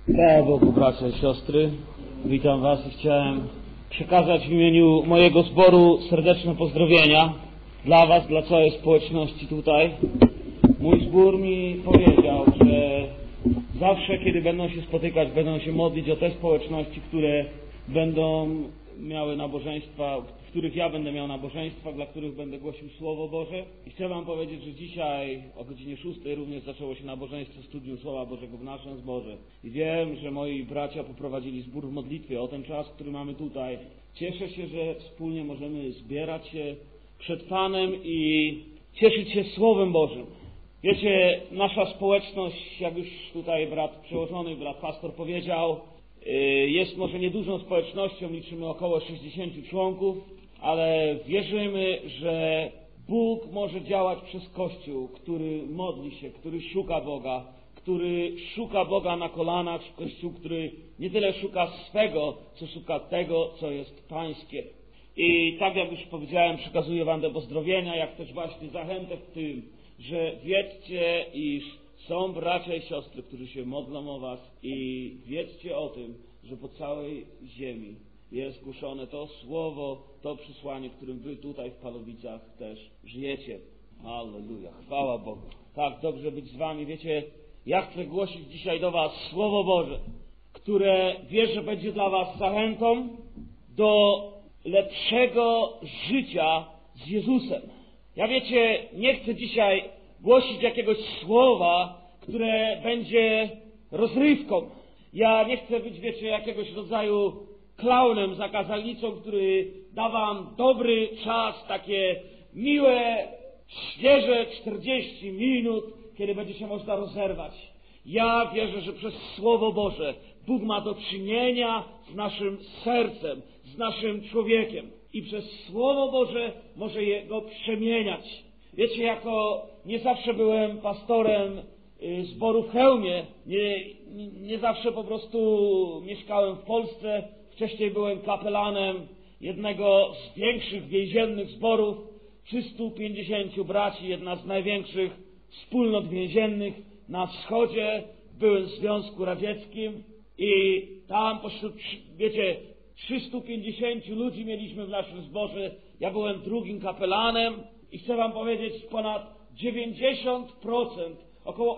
Chwała Bogu, bracia i siostry. Witam Was i chciałem przekazać w imieniu mojego zboru serdeczne pozdrowienia dla Was, dla całej społeczności tutaj. Mój zbór mi powiedział, że zawsze, kiedy będą się spotykać, będą się modlić o te społeczności, które będą miały nabożeństwa, w których ja będę miał nabożeństwa, dla których będę głosił Słowo Boże. I chcę Wam powiedzieć, że dzisiaj o godzinie 6 również zaczęło się nabożeństwo studium Słowa Bożego w naszym zborze. I wiem, że moi bracia poprowadzili zbór w modlitwie o ten czas, który mamy tutaj. Cieszę się, że wspólnie możemy zbierać się przed Panem i cieszyć się Słowem Bożym. Wiecie, nasza społeczność, jak już tutaj brat przełożony, brat pastor powiedział, jest może niedużą społecznością, liczymy około 60 członków, ale wierzymy, że Bóg może działać przez Kościół, który modli się, który szuka Boga na kolanach, Kościół, który nie tyle szuka swego, co szuka tego, co jest Pańskie. I tak jak już powiedziałem, przekazuję Wam te pozdrowienia, jak też właśnie zachętę w tym, że wiedzcie, iż są bracia i siostry, którzy się modlą o Was i wiedzcie o tym, że po całej ziemi jest głoszone to słowo, to przesłanie, którym Wy tutaj w Palowicach też żyjecie. Halleluja, chwała Bogu. Tak, dobrze być z Wami. Wiecie, ja chcę głosić dzisiaj do Was Słowo Boże, które wierzę będzie dla Was zachętą do lepszego życia z Jezusem. Ja wiecie, nie chcę dzisiaj głosić jakiegoś słowa, które będzie rozrywką. Ja nie chcę być, wiecie, jakiegoś rodzaju klaunem, zakazalnicą, który da Wam dobry czas, takie miłe, świeże 40 minut, kiedy będzie się można rozerwać. Ja wierzę, że przez Słowo Boże Bóg ma do czynienia z naszym sercem, z naszym człowiekiem. I przez Słowo Boże może jego przemieniać. Wiecie, jako nie zawsze byłem pastorem zboru w Chełmie, nie zawsze po prostu mieszkałem w Polsce. Wcześniej byłem kapelanem jednego z większych więziennych zborów, 350 braci, jedna z największych wspólnot więziennych na wschodzie. Byłem w Związku Radzieckim i tam pośród, wiecie, 350 ludzi mieliśmy w naszym zborze. Ja byłem drugim kapelanem i chcę Wam powiedzieć, ponad 90%, około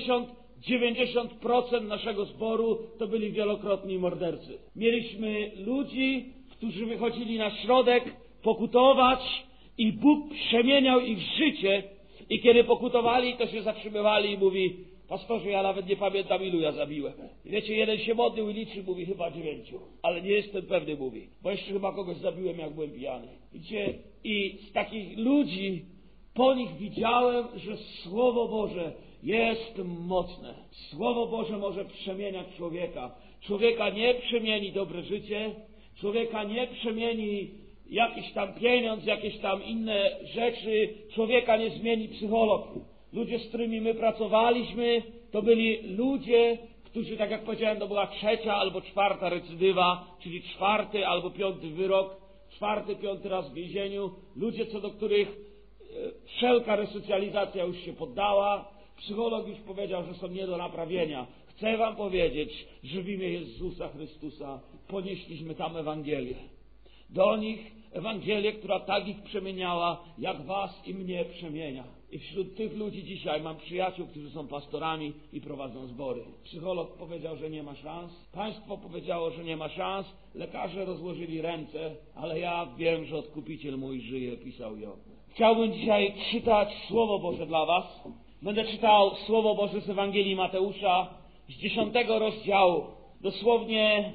80-90% naszego zboru to byli wielokrotni mordercy. Mieliśmy ludzi, którzy wychodzili na środek pokutować i Bóg przemieniał ich życie i kiedy pokutowali, to się zatrzymywali i mówi: pastorze, ja nawet nie pamiętam, ilu ja zabiłem. I wiecie, jeden się modlił i liczył, mówi, chyba 9. Ale nie jestem pewny, mówi, bo jeszcze chyba kogoś zabiłem, jak byłem pijany. Widzicie, i z takich ludzi po nich widziałem, że Słowo Boże jest mocne. Słowo Boże może przemieniać człowieka. Człowieka nie przemieni dobre życie, człowieka nie przemieni jakiś tam pieniądz, jakieś tam inne rzeczy, człowieka nie zmieni psycholog. Ludzie, z którymi my pracowaliśmy, to byli ludzie, którzy, tak jak powiedziałem, to była 3. albo 4. recydywa, czyli 4. albo 5. wyrok, 4., 5. raz w więzieniu. Ludzie, co do których wszelka resocjalizacja już się poddała. Psycholog już powiedział, że są nie do naprawienia. Chcę Wam powiedzieć, że w imię Jezusa Chrystusa ponieśliśmy tam Ewangelię. Do nich Ewangelię, która tak ich przemieniała, jak Was i mnie przemienia. I wśród tych ludzi dzisiaj mam przyjaciół, którzy są pastorami i prowadzą zbory. Psycholog powiedział, że nie ma szans. Państwo powiedziało, że nie ma szans. Lekarze rozłożyli ręce, ale ja wiem, że Odkupiciel mój żyje, pisał Job. Chciałbym dzisiaj czytać Słowo Boże dla Was. Będę czytał Słowo Boże z Ewangelii Mateusza z 10 rozdziału. Dosłownie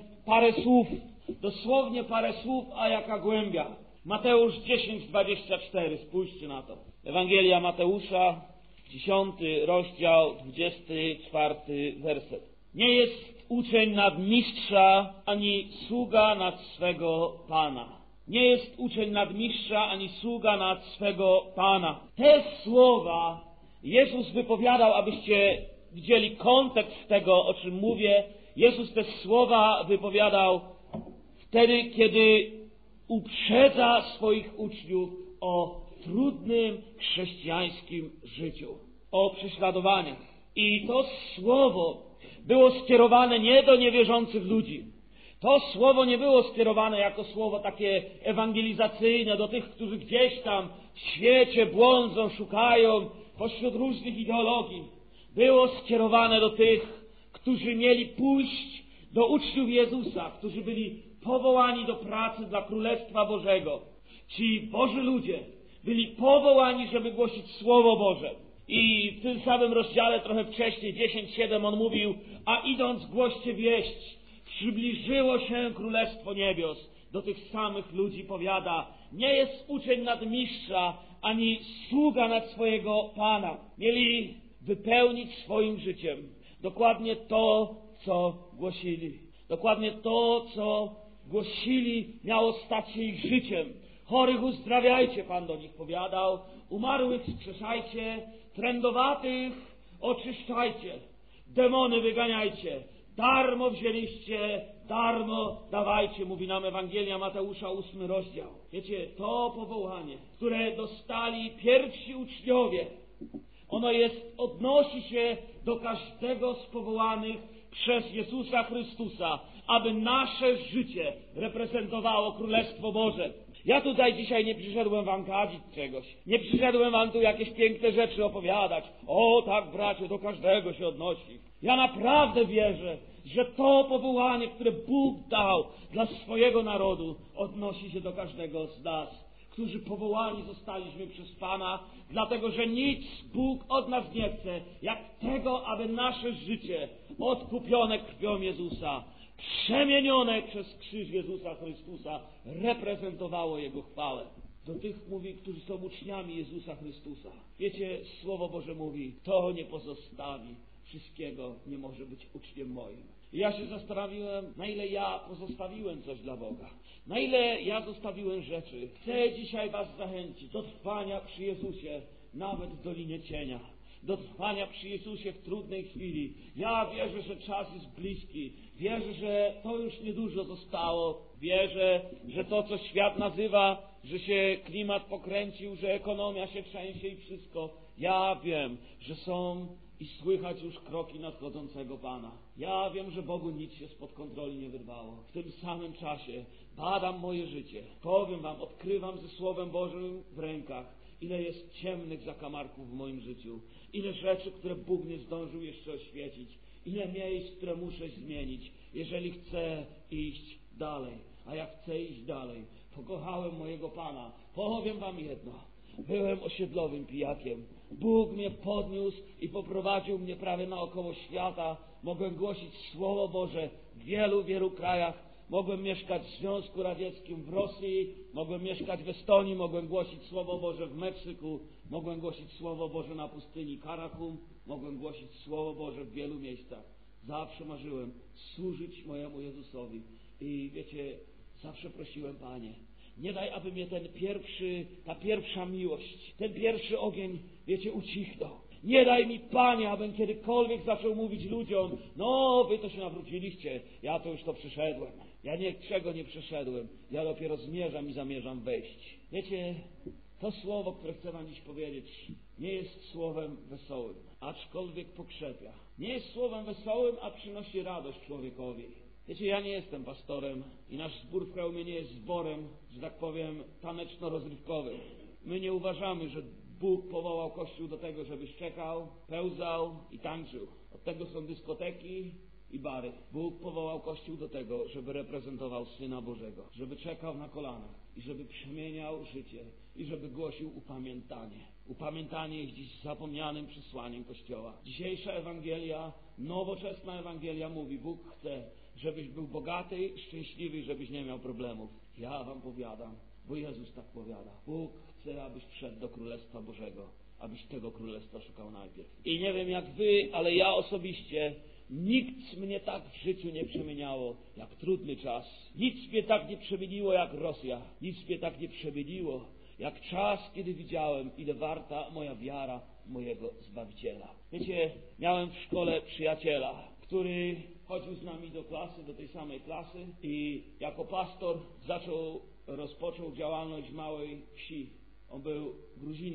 parę słów, a jaka głębia. Mateusz 10:24, spójrzcie na to. Ewangelia Mateusza, 10 rozdział, 24 werset. Nie jest uczeń nad mistrza, ani sługa nad swego Pana. Nie jest uczeń nad mistrza, ani sługa nad swego Pana. Te słowa Jezus wypowiadał, abyście widzieli kontekst tego, o czym mówię. Jezus te słowa wypowiadał wtedy, kiedy uprzedza swoich uczniów o trudnym chrześcijańskim życiu, o prześladowaniach. I to słowo było skierowane nie do niewierzących ludzi. To słowo nie było skierowane jako słowo takie ewangelizacyjne do tych, którzy gdzieś tam w świecie błądzą, szukają pośród różnych ideologii. Było skierowane do tych, którzy mieli pójść do uczniów Jezusa, którzy byli powołani do pracy dla Królestwa Bożego. Ci Boży ludzie byli powołani, żeby głosić Słowo Boże. I w tym samym rozdziale, trochę wcześniej, 10:7, on mówił: a idąc głoście wieść, przybliżyło się Królestwo Niebios. Do tych samych ludzi powiada: nie jest uczeń nad mistrza, ani sługa nad swojego Pana. Mieli wypełnić swoim życiem dokładnie to, co głosili. Dokładnie to, co głosili, miało stać się ich życiem. Chorych uzdrawiajcie, Pan do nich powiadał, umarłych wskrzeszajcie, trędowatych oczyszczajcie, demony wyganiajcie, darmo wzięliście, darmo dawajcie, mówi nam Ewangelia Mateusza, 8 rozdział. Wiecie, to powołanie, które dostali pierwsi uczniowie, ono odnosi się do każdego z powołanych przez Jezusa Chrystusa, aby nasze życie reprezentowało Królestwo Boże. Ja tutaj dzisiaj nie przyszedłem wam kadzić czegoś. Nie przyszedłem wam tu jakieś piękne rzeczy opowiadać. O tak, bracie, do każdego się odnosi. Ja naprawdę wierzę, że to powołanie, które Bóg dał dla swojego narodu, odnosi się do każdego z nas, którzy powołani zostaliśmy przez Pana, dlatego że nic Bóg od nas nie chce, jak tego, aby nasze życie, odkupione krwią Jezusa, przemienione przez krzyż Jezusa Chrystusa, reprezentowało Jego chwałę. Do tych mówi, którzy są uczniami Jezusa Chrystusa. Wiecie, Słowo Boże mówi: kto nie pozostawi wszystkiego, nie może być uczniem moim. I ja się zastanowiłem, na ile ja pozostawiłem coś dla Boga. Na ile ja zostawiłem rzeczy. Chcę dzisiaj was zachęcić do trwania przy Jezusie, nawet w dolinie cienia. Do trwania przy Jezusie w trudnej chwili. Ja wierzę, że czas jest bliski. Wierzę, że to już niedużo zostało. Wierzę, że to, co świat nazywa, że się klimat pokręcił, że ekonomia się trzęsie i wszystko. Ja wiem, że są i słychać już kroki nadchodzącego Pana. Ja wiem, że Bogu nic się spod kontroli nie wyrwało. W tym samym czasie badam moje życie. Powiem wam, odkrywam ze Słowem Bożym w rękach, ile jest ciemnych zakamarków w moim życiu. Ile rzeczy, które Bóg nie zdążył jeszcze oświecić. Ile miejsc, które muszę zmienić, jeżeli chcę iść dalej. A jak chcę iść dalej, pokochałem mojego Pana. Powiem wam jedno. Byłem osiedlowym pijakiem. Bóg mnie podniósł i poprowadził mnie prawie naokoło świata. Mogłem głosić Słowo Boże w wielu, wielu krajach. Mogłem mieszkać w Związku Radzieckim, w Rosji, mogłem mieszkać w Estonii, mogłem głosić Słowo Boże w Meksyku, mogłem głosić Słowo Boże na pustyni Karakum, mogłem głosić Słowo Boże w wielu miejscach. Zawsze marzyłem służyć mojemu Jezusowi. I wiecie, zawsze prosiłem: Panie, nie daj, aby mnie ta pierwsza miłość, ten pierwszy ogień, wiecie, ucichnął. Nie daj mi, Panie, abym kiedykolwiek zaczął mówić ludziom: no, wy to się nawróciliście, ja to już to przeszedłem. Ja niczego nie przeszedłem, ja dopiero zmierzam i zamierzam wejść. Wiecie, to słowo, które chcę wam dziś powiedzieć, nie jest słowem wesołym, aczkolwiek pokrzepia. Nie jest słowem wesołym, a przynosi radość człowiekowi. Wiecie, ja nie jestem pastorem i nasz zbór w Chełmie nie jest zborem, że tak powiem, taneczno-rozrywkowym. My nie uważamy, że Bóg powołał Kościół do tego, żeby szczekał, pełzał i tańczył. Od tego są dyskoteki i bary. Bóg powołał Kościół do tego, żeby reprezentował Syna Bożego, żeby czekał na kolanach i żeby przemieniał życie i żeby głosił upamiętanie. Upamiętanie jest dziś zapomnianym przesłaniem Kościoła. Dzisiejsza Ewangelia, nowoczesna Ewangelia mówi: Bóg chce, żebyś był bogaty, szczęśliwy, żebyś nie miał problemów. Ja wam powiadam, bo Jezus tak powiada: Bóg chce, abyś wszedł do Królestwa Bożego, abyś tego Królestwa szukał najpierw. I nie wiem jak wy, ale ja osobiście, nikt mnie tak w życiu nie przemieniało jak trudny czas. Nic mnie tak nie przemieniło jak Rosja. Nic mnie tak nie przemieniło jak czas, kiedy widziałem, ile warta moja wiara w mojego Zbawiciela. Wiecie, miałem w szkole przyjaciela, który chodził z nami do klasy, do tej samej klasy i jako pastor rozpoczął działalność w małej wsi. On był Gruzinem.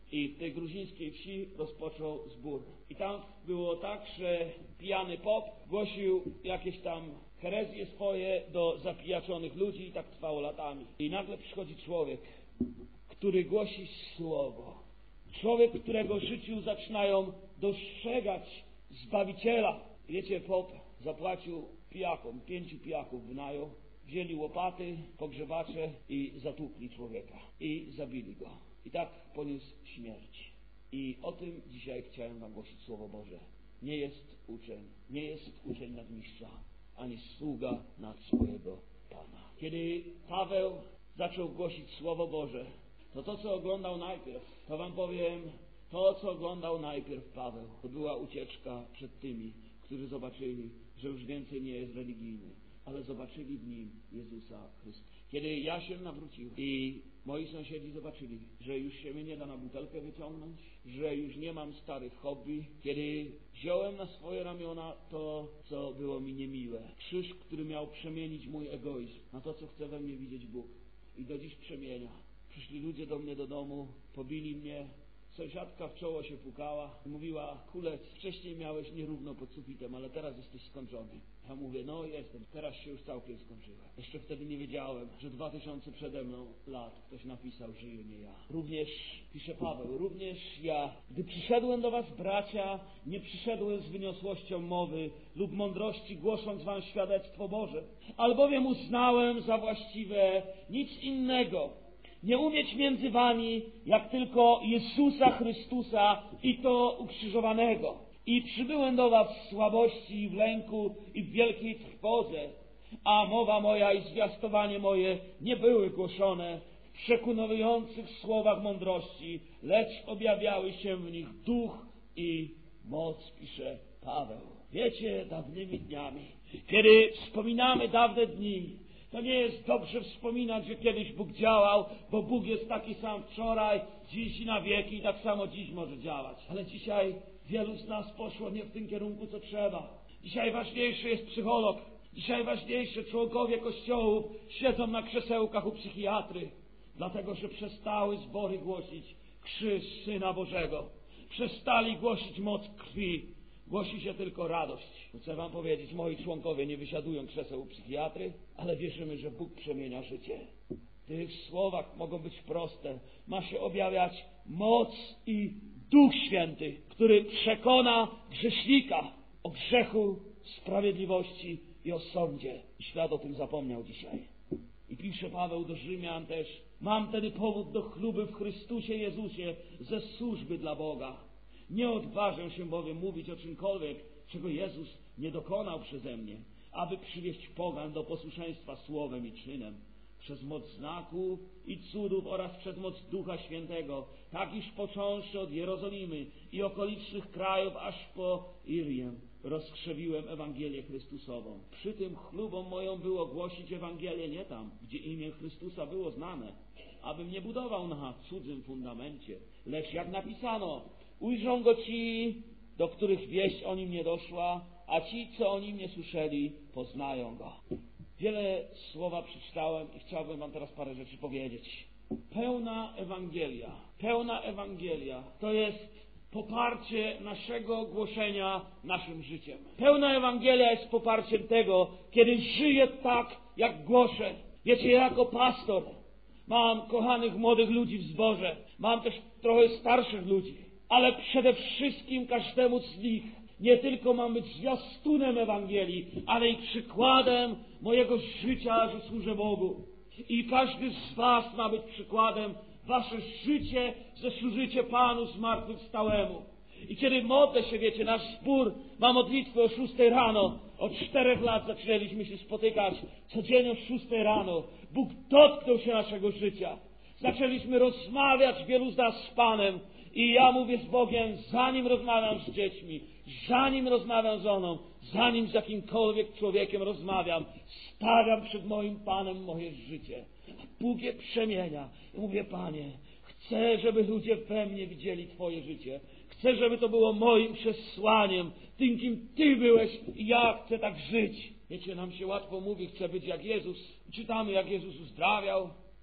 I w tej gruzińskiej wsi rozpoczął zbór. I tam było tak, że pijany pop głosił jakieś tam herezje swoje do zapijaczonych ludzi i tak trwało latami. I nagle przychodzi człowiek, który głosi słowo. Człowiek, którego życiu zaczynają dostrzegać Zbawiciela. Wiecie, pop zapłacił pijakom, 5 pijaków wynajął, wzięli łopaty, pogrzebacze i zatłukli człowieka. I zabili go. I tak poniósł śmierć. I o tym dzisiaj chciałem wam głosić Słowo Boże. Nie jest uczeń nadmistrza, ani sługa nad swojego Pana. Kiedy Paweł zaczął głosić Słowo Boże, to co oglądał najpierw, to wam powiem, to co oglądał najpierw Paweł, to była ucieczka przed tymi, którzy zobaczyli, że już więcej nie jest religijny, ale zobaczyli w nim Jezusa Chrystusa. Kiedy ja się nawróciłem i moi sąsiedzi zobaczyli, że już się mnie nie da na butelkę wyciągnąć, że już nie mam starych hobby, kiedy wziąłem na swoje ramiona to, co było mi niemiłe, krzyż, który miał przemienić mój egoizm na to, co chce we mnie widzieć Bóg. I do dziś przemienia. Przyszli ludzie do mnie do domu, pobili mnie, sąsiadka w czoło się pukała i mówiła: Kulec, wcześniej miałeś nierówno pod sufitem, ale teraz jesteś skończony. Ja mówię: no jestem, teraz się już całkiem skończyłem. Jeszcze wtedy nie wiedziałem, że 2000 przede mną lat ktoś napisał: żyje nie ja. Również, pisze Paweł, również ja, gdy przyszedłem do was, bracia, nie przyszedłem z wyniosłością mowy lub mądrości, głosząc wam świadectwo Boże, albowiem uznałem za właściwe nic innego, nie umieć między wami, jak tylko Jezusa Chrystusa i to ukrzyżowanego. I przybyłem do was w słabości i w lęku i w wielkiej trwodze, a mowa moja i zwiastowanie moje nie były głoszone w przekonujących słowach mądrości, lecz objawiały się w nich duch i moc, pisze Paweł. Wiecie, dawnymi dniami, kiedy wspominamy dawne dni, to nie jest dobrze wspominać, że kiedyś Bóg działał, bo Bóg jest taki sam wczoraj, dziś i na wieki i tak samo dziś może działać. Ale dzisiaj wielu z nas poszło nie w tym kierunku, co trzeba. Dzisiaj ważniejszy jest psycholog. Dzisiaj ważniejsze członkowie kościołów siedzą na krzesełkach u psychiatry, dlatego że przestały zbory głosić krzyż Syna Bożego. Przestali głosić moc krwi. Głosi się tylko radość. Chcę wam powiedzieć, moi członkowie nie wysiadują krzeseł u psychiatry, ale wierzymy, że Bóg przemienia życie. W tych słowach mogą być proste. Ma się objawiać moc i Duch Święty, który przekona grzesznika o grzechu, sprawiedliwości i o sądzie. I świat o tym zapomniał dzisiaj. I pisze Paweł do Rzymian też: mam tedy powód do chluby w Chrystusie Jezusie ze służby dla Boga. Nie odważę się bowiem mówić o czymkolwiek, czego Jezus nie dokonał przeze mnie, aby przywieść pogan do posłuszeństwa słowem i czynem, przez moc znaków i cudów oraz przez moc Ducha Świętego, tak iż począwszy od Jerozolimy i okolicznych krajów aż po Irię, rozkrzewiłem Ewangelię Chrystusową. Przy tym chlubą moją było głosić Ewangelię nie tam, gdzie imię Chrystusa było znane, abym nie budował na cudzym fundamencie, lecz jak napisano: ujrzą go ci, do których wieść o nim nie doszła, a ci, co o nim nie słyszeli, poznają go. Wiele słowa przeczytałem i chciałbym wam teraz parę rzeczy powiedzieć. Pełna Ewangelia to jest poparcie naszego głoszenia naszym życiem. Pełna Ewangelia jest poparciem tego, kiedy żyję tak, jak głoszę. Wiecie, ja jako pastor mam kochanych młodych ludzi w zborze, mam też trochę starszych ludzi, ale przede wszystkim każdemu z nich nie tylko mam być zwiastunem Ewangelii, ale i przykładem mojego życia, że służę Bogu. I każdy z was ma być przykładem, wasze życie, że służycie Panu zmartwychwstałemu. I kiedy modlę się, wiecie, nasz zbór ma modlitwę o 6 rano. Od 4 lat zaczęliśmy się spotykać codziennie o 6 rano. Bóg dotknął się naszego życia. Zaczęliśmy rozmawiać, wielu z nas z Panem. I ja mówię z Bogiem, zanim rozmawiam z dziećmi, zanim rozmawiam z żoną, zanim z jakimkolwiek człowiekiem rozmawiam, stawiam przed moim Panem moje życie. A Bóg je przemienia. I mówię: Panie, chcę, żeby ludzie we mnie widzieli Twoje życie. Chcę, żeby to było moim przesłaniem, tym, kim Ty byłeś, i ja chcę tak żyć. Wiecie, nam się łatwo mówi, chcę być jak Jezus. Czytamy, jak Jezus uzdrawiał,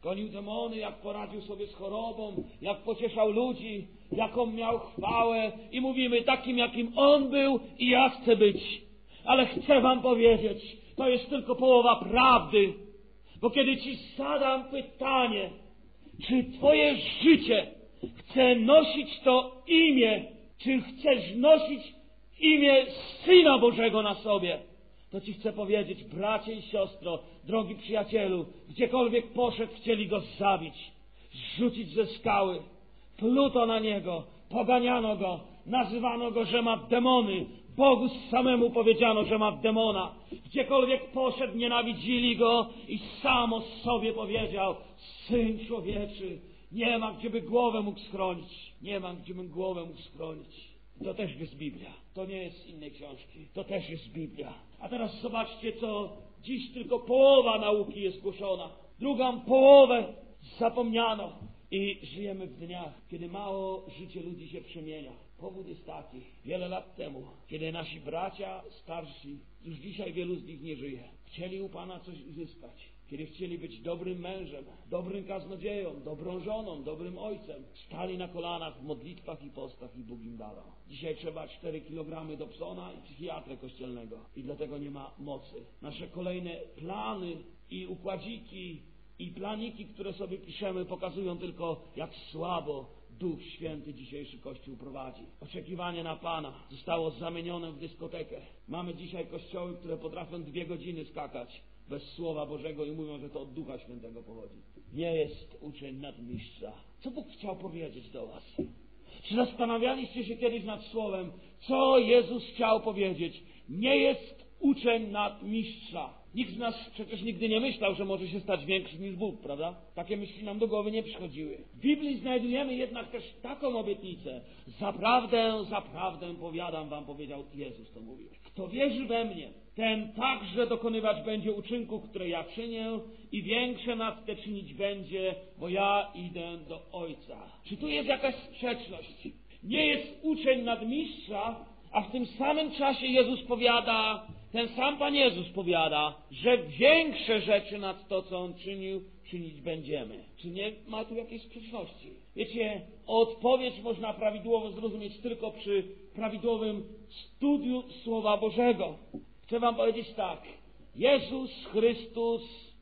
gonił demony, jak poradził sobie z chorobą, jak pocieszał ludzi, jaką miał chwałę i mówimy, takim jakim On był i ja chcę być. Ale chcę wam powiedzieć, to jest tylko połowa prawdy, bo kiedy ci zadam pytanie, czy twoje życie chce nosić to imię, czy chcesz nosić imię Syna Bożego na sobie, to ci chcę powiedzieć, bracie i siostro, drogi przyjacielu, gdziekolwiek poszedł, chcieli go zabić, zrzucić ze skały, pluto na niego, poganiano go, nazywano go, że ma demony, Bogu samemu powiedziano, że ma demona. Gdziekolwiek poszedł, nienawidzili go i sam o sobie powiedział, Syn Człowieczy, nie ma gdzie by głowę mógł schronić, nie ma gdzie bym głowę mógł schronić. To też jest Biblia. To nie jest z innej książki. To też jest Biblia. A teraz zobaczcie, co dziś tylko połowa nauki jest głoszona. Drugą połowę zapomniano. I żyjemy w dniach, kiedy mało życie ludzi się przemienia. Powód jest taki. Wiele lat temu, kiedy nasi bracia starsi, już dzisiaj wielu z nich nie żyje, chcieli u Pana coś uzyskać. Kiedy chcieli być dobrym mężem, dobrym kaznodzieją, dobrą żoną, dobrym ojcem, stali na kolanach w modlitwach i postach i Bóg im dawał. Dzisiaj trzeba 4 kilogramy do psona i psychiatrę kościelnego. I dlatego nie ma mocy. Nasze kolejne plany i układziki i planiki, które sobie piszemy, pokazują tylko, jak słabo Duch Święty dzisiejszy Kościół prowadzi. Oczekiwanie na Pana zostało zamienione w dyskotekę. Mamy dzisiaj kościoły, które potrafią 2 godziny skakać bez Słowa Bożego i mówią, że to od Ducha Świętego pochodzi. Nie jest uczeń nadmistrza. Co Bóg chciał powiedzieć do was? Czy zastanawialiście się kiedyś nad Słowem, co Jezus chciał powiedzieć? Nie jest uczeń nadmistrza. Nikt z nas przecież nigdy nie myślał, że może się stać większy niż Bóg, prawda? Takie myśli nam do głowy nie przychodziły. W Biblii znajdujemy jednak też taką obietnicę. Zaprawdę, zaprawdę powiadam wam, powiedział Jezus, to mówił. Kto wierzy we mnie, ten także dokonywać będzie uczynków, które ja czynię i większe nad te czynić będzie, bo ja idę do Ojca. Czy tu jest jakaś sprzeczność? Nie jest uczeń nadmistrza, a w tym samym czasie Jezus powiada, ten sam Pan Jezus powiada, że większe rzeczy nad to, co On czynił, czynić będziemy. Czy nie ma tu jakiejś sprzeczności? Wiecie, odpowiedź można prawidłowo zrozumieć tylko przy prawidłowym studiu Słowa Bożego. Chcę wam powiedzieć tak. Jezus Chrystus,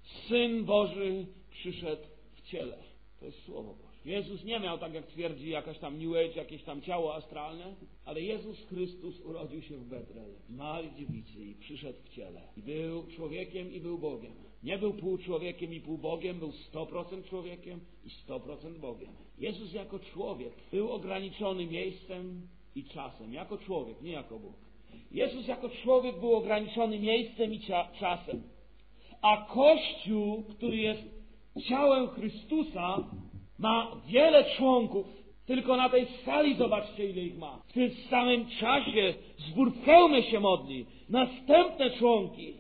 Syn Boży, przyszedł w ciele. To jest Słowo Boże. Jezus nie miał, tak jak twierdzi jakaś tam New Age, jakieś tam ciało astralne, ale Jezus Chrystus urodził się w Betlejem, małej dziewicy i przyszedł w ciele. I był człowiekiem i był Bogiem. Nie był pół człowiekiem i pół Bogiem, był 100% człowiekiem i 100% Bogiem. Jezus jako człowiek był ograniczony miejscem i czasem. Jako człowiek, nie jako Bóg. Jezus jako człowiek był ograniczony miejscem i czasem. A Kościół, który jest ciałem Chrystusa, ma wiele członków. Tylko na tej sali zobaczcie, ile ich ma. W tym samym czasie zbór pełny się modli. Następne członki.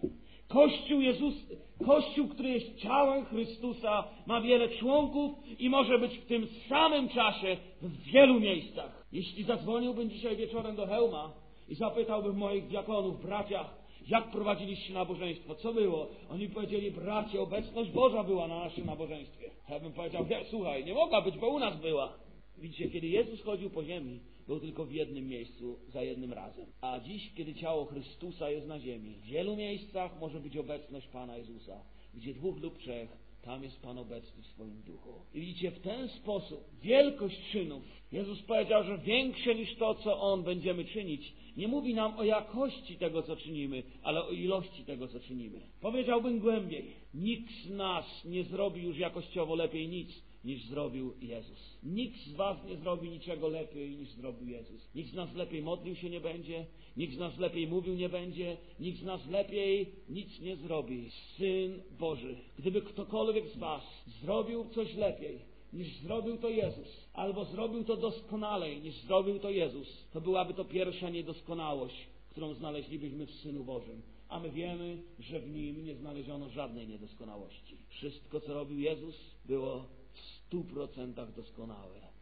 Kościół, który jest ciałem Chrystusa, ma wiele członków i może być w tym samym czasie w wielu miejscach. Jeśli zadzwoniłbym dzisiaj wieczorem do Chełma i zapytałbym moich diakonów, bracia, jak prowadziliście nabożeństwo? Co było? Oni powiedzieli, bracie, obecność Boża była na naszym nabożeństwie. Ja bym powiedział, słuchaj, nie mogła być, bo u nas była. Widzicie, kiedy Jezus chodził po ziemi, był tylko w jednym miejscu, za jednym razem. A dziś, kiedy ciało Chrystusa jest na ziemi, w wielu miejscach może być obecność Pana Jezusa. Gdzie 2 lub 3, tam jest Pan obecny w swoim duchu. I widzicie, w ten sposób wielkość czynów, Jezus powiedział, że większe niż to, co On będziemy czynić, nie mówi nam o jakości tego, co czynimy, ale o ilości tego, co czynimy. Powiedziałbym głębiej, nikt z nas nie zrobi już jakościowo lepiej nic, niż zrobił Jezus. Nikt z was nie zrobi niczego lepiej, niż zrobił Jezus. Nikt z nas lepiej modlił się nie będzie, nikt z nas lepiej mówił nie będzie, nikt z nas lepiej nic nie zrobi. Syn Boży. Gdyby ktokolwiek z was zrobił coś lepiej, niż zrobił to Jezus, albo zrobił to doskonalej, niż zrobił to Jezus, to byłaby to pierwsza niedoskonałość, którą znaleźlibyśmy w Synu Bożym. A my wiemy, że w Nim nie znaleziono żadnej niedoskonałości. Wszystko, co robił Jezus, było w 100% doskonałe.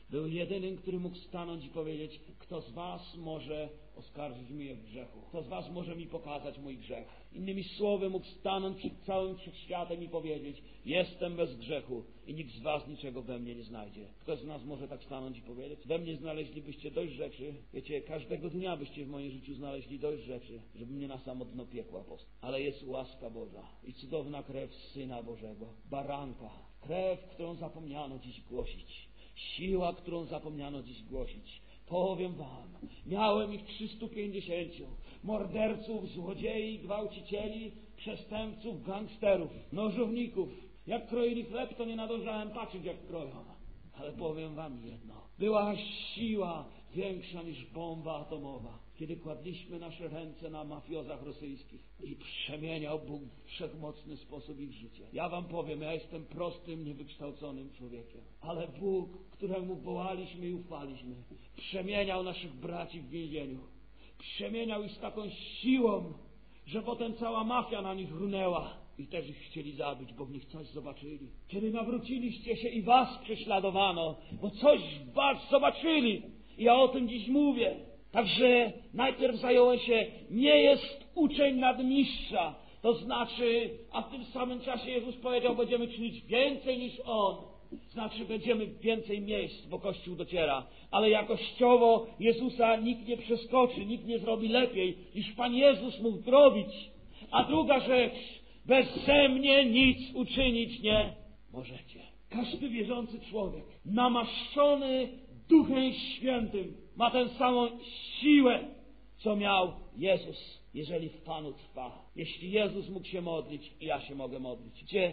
Był jedynym, który mógł stanąć i powiedzieć, kto z was może oskarżyć mnie w grzechu? Kto z was może mi pokazać mój grzech? Innymi słowy, mógł stanąć przed całym wszechświatem i powiedzieć, jestem bez grzechu i nikt z was niczego we mnie nie znajdzie. Kto z nas może tak stanąć i powiedzieć, we mnie znaleźlibyście dość rzeczy, wiecie, każdego dnia byście w moim życiu znaleźli dość rzeczy, żeby mnie na samo dno piekła postawić. Ale jest łaska Boża i cudowna krew Syna Bożego, baranka, krew, którą zapomniano dziś głosić. Siła, którą zapomniano dziś głosić. Powiem wam, miałem ich 350, morderców, złodziei, gwałcicieli, przestępców, gangsterów, nożowników. Jak kroili chleb, to nie nadążałem patrzeć, jak kroją. Ale powiem wam jedno, była siła większa niż bomba atomowa, kiedy kładliśmy nasze ręce na mafiozach rosyjskich i przemieniał Bóg w wszechmocny sposób ich życie. Ja wam powiem, ja jestem prostym, niewykształconym człowiekiem, ale Bóg, któremu wołaliśmy i ufaliśmy, przemieniał naszych braci w więzieniu. Przemieniał ich z taką siłą, że potem cała mafia na nich runęła i też ich chcieli zabić, bo w nich coś zobaczyli. Kiedy nawróciliście się i was prześladowano, bo coś w was zobaczyli. I ja o tym dziś mówię. Także najpierw zająłem się, nie jest uczeń nadmistrza. To znaczy, a w tym samym czasie Jezus powiedział, będziemy czynić więcej niż On. Znaczy, będziemy w więcej miejsc, bo Kościół dociera. Ale jakościowo Jezusa nikt nie przeskoczy, nikt nie zrobi lepiej, niż Pan Jezus mógł zrobić. A druga rzecz, beze mnie nic uczynić nie możecie. Każdy wierzący człowiek, namaszczony Duchem Świętym, ma tę samą siłę, co miał Jezus, jeżeli w Panu trwa. Jeśli Jezus mógł się modlić, ja się mogę modlić. Gdzie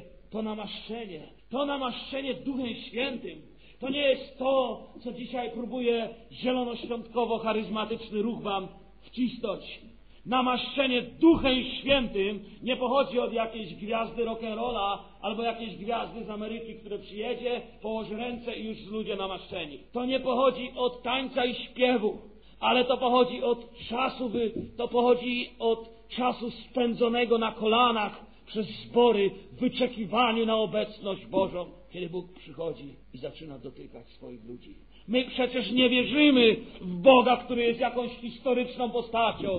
to namaszczenie Duchem Świętym, to nie jest to, co dzisiaj próbuje zielonoświątkowo-charyzmatyczny ruch wam wcisnąć. Namaszczenie Duchem Świętym nie pochodzi od jakiejś gwiazdy rock'n'rolla albo jakiejś gwiazdy z Ameryki, które przyjedzie, położy ręce i już ludzie namaszczeni. To nie pochodzi od tańca i śpiewu, ale to pochodzi od czasu spędzonego na kolanach przez zbory w wyczekiwaniu na obecność Bożą, kiedy Bóg przychodzi i zaczyna dotykać swoich ludzi. My przecież nie wierzymy w Boga, który jest jakąś historyczną postacią.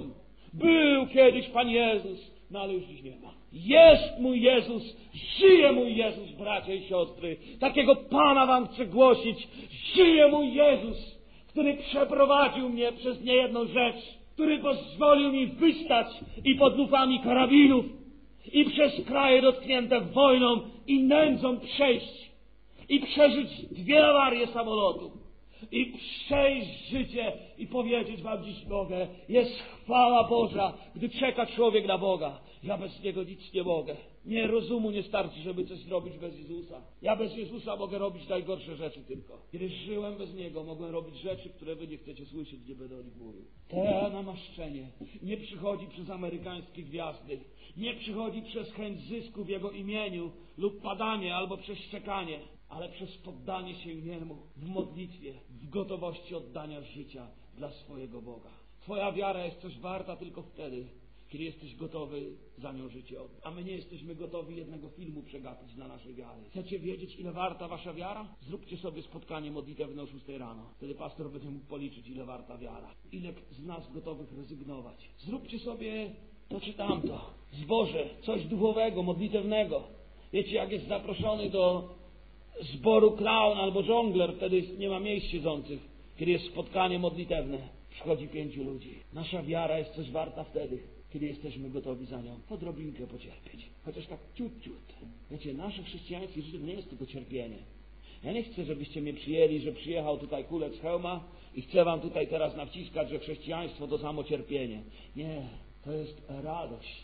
Był kiedyś Pan Jezus, no ale już dziś nie ma. Jest mój Jezus, żyje mój Jezus, bracia i siostry. Takiego Pana wam chcę głosić. Żyje mój Jezus, który przeprowadził mnie przez niejedną rzecz, który pozwolił mi wystać i pod lufami karabinów, i przez kraje dotknięte wojną i nędzą przejść, i przeżyć 2 awarie samolotu, i przejść życie i powiedzieć wam dziś mogę, jest chwała Boża, gdy czeka człowiek na Boga. Ja bez Niego nic nie mogę. Nie, rozumu nie starczy, żeby coś zrobić bez Jezusa. Ja bez Jezusa mogę robić najgorsze rzeczy tylko. Kiedy żyłem bez Niego, mogłem robić rzeczy, które wy nie chcecie słyszeć, nie będę o nich mówił. To namaszczenie nie przychodzi przez amerykańskie gwiazdy. Nie przychodzi przez chęć zysku w Jego imieniu lub padanie albo przez szczekanie, ale przez poddanie się Niemu w modlitwie, w gotowości oddania życia dla swojego Boga. Twoja wiara jest coś warta tylko wtedy, kiedy jesteś gotowy za nią życie oddać. A my nie jesteśmy gotowi jednego filmu przegapić dla naszej wiary. Chcecie wiedzieć, ile warta wasza wiara? Zróbcie sobie spotkanie modlitewne o 6 rano. Wtedy pastor będzie mógł policzyć, ile warta wiara. Ile z nas gotowych rezygnować. Zróbcie sobie to czy tamto. Zboże, coś duchowego, modlitewnego. Wiecie, jak jest zaproszony do zboru klaun albo żongler, wtedy nie ma miejsc siedzących. Kiedy jest spotkanie modlitewne, przychodzi 5 ludzi. Nasza wiara jest coś warta wtedy, kiedy jesteśmy gotowi za nią odrobinkę pocierpieć. Chociaż tak ciut. Wiecie, nasze chrześcijańskie życie nie jest tylko cierpienie. Ja nie chcę, żebyście mnie przyjęli, że przyjechał tutaj kulec z hełma i chcę wam tutaj teraz nawciskać, że chrześcijaństwo to samo cierpienie. Nie, to jest radość.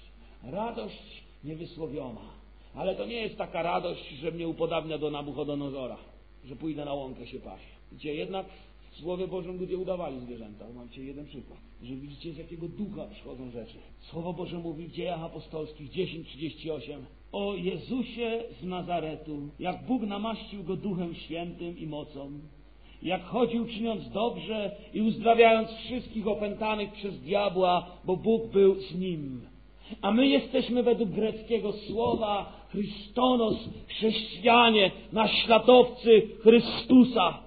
Radość niewysłowiona. Ale to nie jest taka radość, że mnie upodabnia do Nabuchodonozora, że pójdę na łąkę się paść. Gdzie jednak w Słowie Bożym ludzie udawali zwierzęta. Mam dzisiaj jeden przykład, że widzicie, z jakiego ducha przychodzą rzeczy. Słowo Boże mówi w Dziejach Apostolskich 10:38 o Jezusie z Nazaretu, jak Bóg namaścił Go Duchem Świętym i mocą, jak chodził czyniąc dobrze i uzdrawiając wszystkich opętanych przez diabła, bo Bóg był z Nim. A my jesteśmy według greckiego słowa Chrystonos, chrześcijanie, naśladowcy Chrystusa.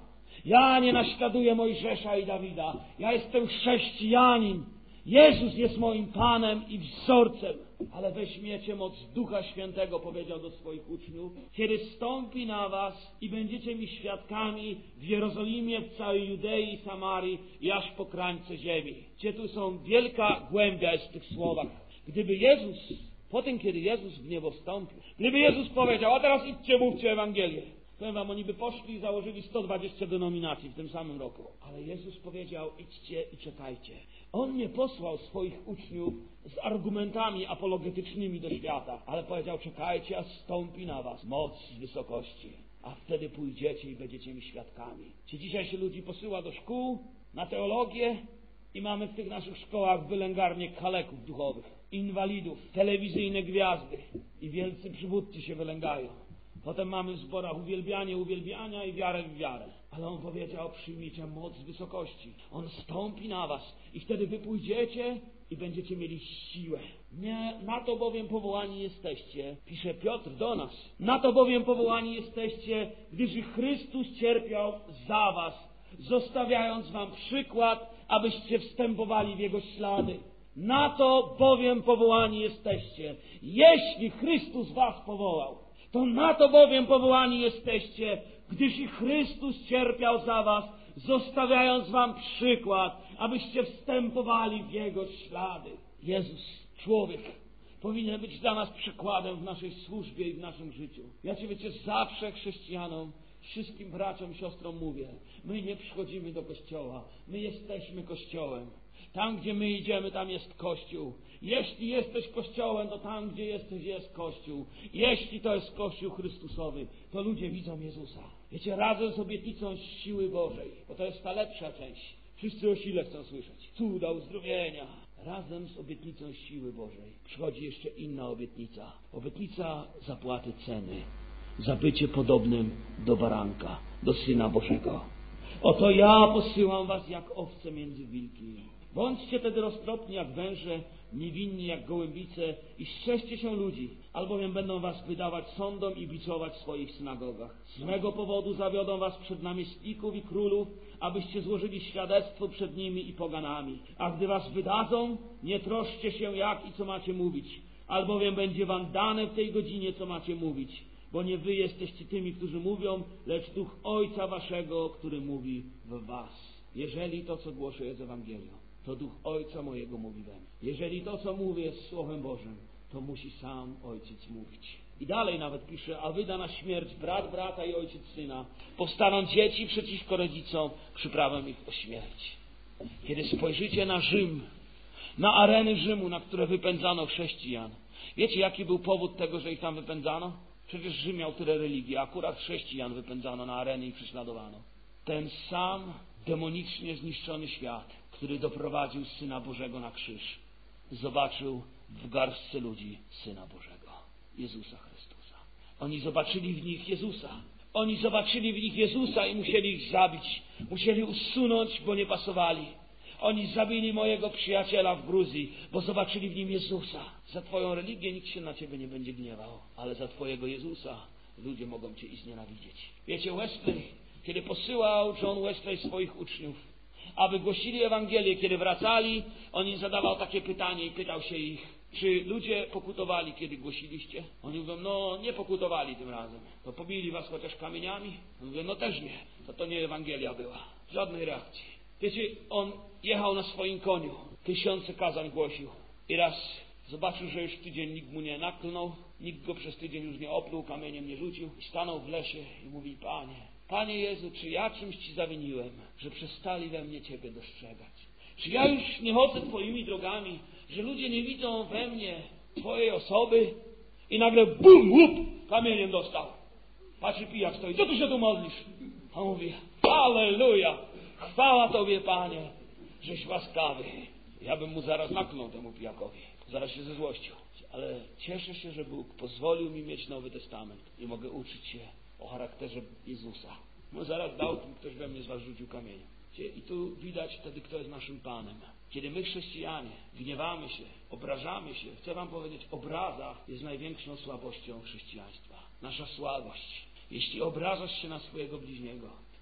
Ja nie naśladuję Mojżesza i Dawida. Ja jestem chrześcijanin. Jezus jest moim Panem i wzorcem. Ale weźmiecie moc Ducha Świętego, powiedział do swoich uczniów, kiedy stąpi na was i będziecie mi świadkami w Jerozolimie, w całej Judei i Samarii i aż po krańce ziemi. Gdzie tu są wielka głębia jest w tych słowach. Gdyby Jezus, po tym kiedy Jezus w niebo wstąpił, gdyby Jezus powiedział, a teraz idźcie, mówcie Ewangelię. Powiem wam, oni by poszli i założyli 120 denominacji w tym samym roku. Ale Jezus powiedział, idźcie i czekajcie. On nie posłał swoich uczniów z argumentami apologetycznymi do świata, ale powiedział, czekajcie, a stąpi na was moc z wysokości. A wtedy pójdziecie i będziecie mi świadkami. Czy dzisiaj się ludzi posyła do szkół, na teologię i mamy w tych naszych szkołach wylęgarnie kaleków duchowych, inwalidów, telewizyjne gwiazdy i wielcy przywódcy się wylęgają. Potem mamy w zborach uwielbianie uwielbiania i wiarę w wiarę. Ale On powiedział, przyjmijcie moc z wysokości. On stąpi na was i wtedy wy pójdziecie i będziecie mieli siłę. Nie, na to bowiem powołani jesteście, pisze Piotr do nas. Na to bowiem powołani jesteście, gdyż i Chrystus cierpiał za was, zostawiając wam przykład, abyście wstępowali w Jego ślady. Na to bowiem powołani jesteście, jeśli Chrystus was powołał. To na to bowiem powołani jesteście, gdyż i Chrystus cierpiał za was, zostawiając wam przykład, abyście wstępowali w Jego ślady. Jezus, człowiek, powinien być dla nas przykładem w naszej służbie i w naszym życiu. Ja ci wiecie, zawsze chrześcijanom, wszystkim braciom i siostrom mówię, my nie przychodzimy do Kościoła, my jesteśmy Kościołem. Tam, gdzie my idziemy, tam jest Kościół. Jeśli jesteś Kościołem, to tam, gdzie jesteś, jest Kościół. Jeśli to jest Kościół Chrystusowy, to ludzie widzą Jezusa. Wiecie, razem z obietnicą siły Bożej, bo to jest ta lepsza część. Wszyscy o sile chcą słyszeć. Cuda, uzdrowienia. Razem z obietnicą siły Bożej przychodzi jeszcze inna obietnica. Obietnica zapłaty ceny. Za bycie podobnym do baranka, do Syna Bożego. Oto ja posyłam was jak owce między wilki. Bądźcie tedy roztropni jak węże, niewinni jak gołębice i strzeżcie się ludzi, albowiem będą was wydawać sądom i biczować w swoich synagogach. Z mego powodu zawiodą was przed namiestników i królów, abyście złożyli świadectwo przed nimi i poganami. A gdy was wydadzą, nie troszcie się jak i co macie mówić, albowiem będzie wam dane w tej godzinie, co macie mówić. Bo nie wy jesteście tymi, którzy mówią, lecz Duch Ojca waszego, który mówi w was. Jeżeli to, co głoszę, jest Ewangelią, to Duch Ojca mojego mówi we mnie. Jeżeli to, co mówię, jest Słowem Bożym, to musi sam Ojciec mówić. I dalej nawet pisze, a wyda na śmierć brat brata i ojciec syna. Powstaną dzieci przeciwko rodzicom, przyprawę ich o śmierć. Kiedy spojrzycie na Rzym, na areny Rzymu, na które wypędzano chrześcijan, wiecie, jaki był powód tego, że ich tam wypędzano? Przecież Rzym miał tyle religii, a akurat chrześcijan wypędzano na areny i prześladowano. Ten sam demonicznie zniszczony świat, który doprowadził Syna Bożego na krzyż, zobaczył w garstce ludzi Syna Bożego, Jezusa Chrystusa. Oni zobaczyli w nich Jezusa. Oni zobaczyli w nich Jezusa i musieli ich zabić. Musieli usunąć, bo nie pasowali. Oni zabili mojego przyjaciela w Gruzji, bo zobaczyli w nim Jezusa. Za twoją religię nikt się na ciebie nie będzie gniewał, ale za twojego Jezusa ludzie mogą cię i znienawidzieć. Wiecie, Wesley, kiedy posyłał John Wesley swoich uczniów, aby głosili Ewangelię, kiedy wracali, on im zadawał takie pytanie i pytał się ich, czy ludzie pokutowali, kiedy głosiliście? Oni mówią, no nie pokutowali tym razem. To pobili was chociaż kamieniami? Mówię, no też nie. To nie Ewangelia była. Żadnej reakcji. Wiecie, on jechał na swoim koniu. 1000 kazań głosił. I raz zobaczył, że już tydzień nikt mu nie naklnął. Nikt go przez tydzień już nie opluł, kamieniem nie rzucił. I stanął w lesie i mówi, Panie Jezu, czy ja czymś Ci zawiniłem, że przestali we mnie Ciebie dostrzegać? Czy ja już nie chodzę Twoimi drogami, że ludzie nie widzą we mnie Twojej osoby? I nagle bum, łup, kamieniem dostał. Patrzy, pijak stoi, co Ty się tu modlisz? A on mówi, halleluja, chwała Tobie, Panie, żeś łaskawy. Ja bym mu zaraz naklnął temu pijakowi, zaraz się zezłościł. Ale cieszę się, że Bóg pozwolił mi mieć Nowy Testament i mogę uczyć się o charakterze Jezusa. No zaraz dał, ktoś we mnie z was rzucił kamieniem. I tu widać wtedy, kto jest naszym Panem. Kiedy my, chrześcijanie, gniewamy się, obrażamy się, chcę wam powiedzieć, obraza jest największą słabością chrześcijaństwa. Nasza słabość. Jeśli obrażasz się na swojego bliźniego,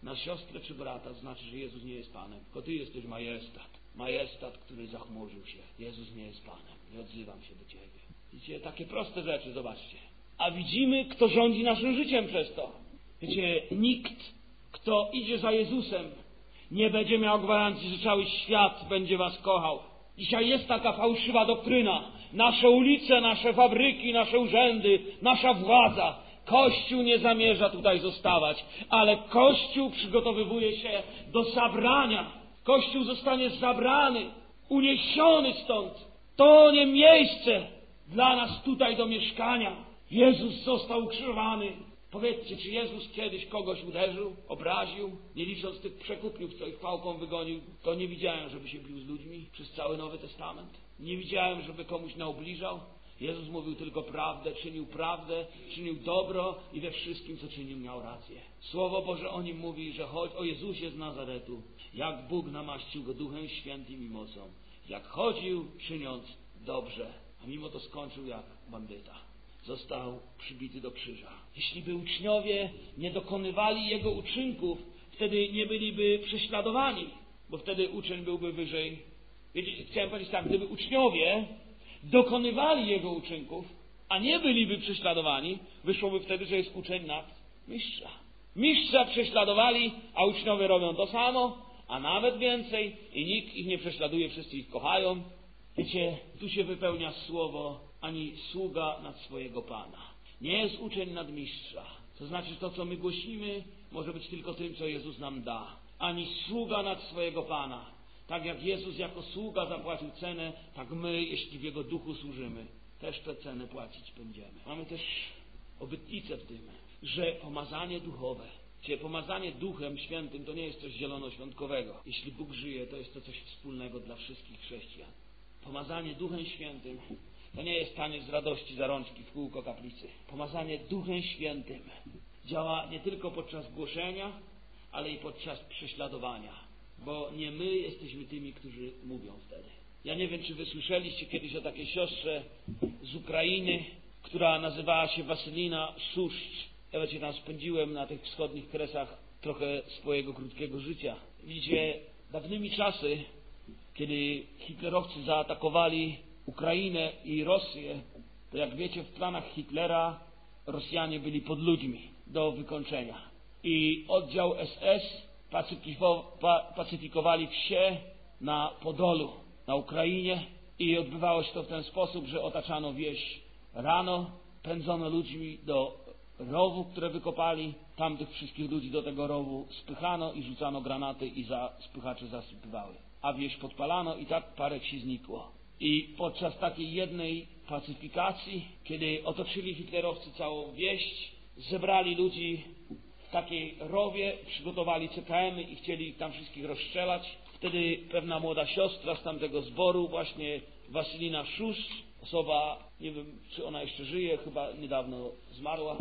na siostrę czy brata, to znaczy, że Jezus nie jest Panem. Tylko Ty jesteś majestat. Majestat, który zachmurzył się. Jezus nie jest Panem. Nie odzywam się do Ciebie. Widzicie, takie proste rzeczy, zobaczcie. A widzimy, kto rządzi naszym życiem przez to. Wiecie, nikt, kto idzie za Jezusem, nie będzie miał gwarancji, że cały świat będzie was kochał. Dzisiaj jest taka fałszywa doktryna. Nasze ulice, nasze fabryki, nasze urzędy, nasza władza. Kościół nie zamierza tutaj zostawać, ale Kościół przygotowywuje się do zabrania. Kościół zostanie zabrany, uniesiony stąd. To nie miejsce dla nas tutaj do mieszkania. Jezus został ukrzyżowany. Powiedzcie, czy Jezus kiedyś kogoś uderzył, obraził? Nie licząc tych przekupiów, co ich pałką wygonił, to nie widziałem, żeby się bił z ludźmi przez cały Nowy Testament. Nie widziałem, żeby komuś naobliżał. Jezus mówił tylko prawdę, czynił dobro i we wszystkim, co czynił, miał rację. Słowo Boże o nim mówi, że choć o Jezusie z Nazaretu, jak Bóg namaścił go Duchem Świętym i mocą, jak chodził, czyniąc dobrze, a mimo to skończył jak bandyta. Został przybity do krzyża. Jeśli by uczniowie nie dokonywali jego uczynków, wtedy nie byliby prześladowani, bo wtedy uczeń byłby wyżej. Wiecie, chciałem powiedzieć tak, gdyby uczniowie dokonywali jego uczynków, a nie byliby prześladowani, wyszłoby wtedy, że jest uczeń nad mistrza. Mistrza prześladowali, a uczniowie robią to samo, a nawet więcej i nikt ich nie prześladuje, wszyscy ich kochają. Wiecie, tu się wypełnia słowo, ani sługa nad swojego Pana. Nie jest uczeń nad mistrza. To znaczy, to co my głosimy, może być tylko tym, co Jezus nam da. Ani sługa nad swojego Pana. Tak jak Jezus jako sługa zapłacił cenę, tak my, jeśli w Jego duchu służymy, też tę cenę płacić będziemy. Mamy też obietnicę w tym, że pomazanie duchowe, czyli pomazanie Duchem Świętym to nie jest coś zielonoświątkowego. Jeśli Bóg żyje, to jest to coś wspólnego dla wszystkich chrześcijan. Pomazanie Duchem Świętym to nie jest taniec z radości za rączki w kółko kaplicy. Pomazanie Duchem Świętym działa nie tylko podczas głoszenia, ale i podczas prześladowania. Bo nie my jesteśmy tymi, którzy mówią wtedy. Ja nie wiem, czy wy słyszeliście kiedyś o takiej siostrze z Ukrainy, która nazywała się Wasylina Szuszcz. Ja wiecie, tam spędziłem na tych wschodnich kresach trochę swojego krótkiego życia. Widzicie, dawnymi czasy, kiedy hitlerowcy zaatakowali Ukrainę i Rosję, to jak wiecie, w planach Hitlera Rosjanie byli pod ludźmi do wykończenia. I oddział SS pacyfikowali wsie na Podolu, na Ukrainie i odbywało się to w ten sposób, że otaczano wieś rano, pędzono ludźmi do rowu, które wykopali, tamtych wszystkich ludzi do tego rowu spychano i rzucano granaty i spychacze zasypywały. A wieś podpalano i tak parę wsi znikło. I podczas takiej jednej pacyfikacji, kiedy otoczyli hitlerowcy całą wieś, zebrali ludzi w takiej rowie, przygotowali CKM-y i chcieli ich tam wszystkich rozstrzelać. Wtedy pewna młoda siostra z tamtego zboru, właśnie Wasylina Szuszcz, osoba, nie wiem, czy ona jeszcze żyje, chyba niedawno zmarła,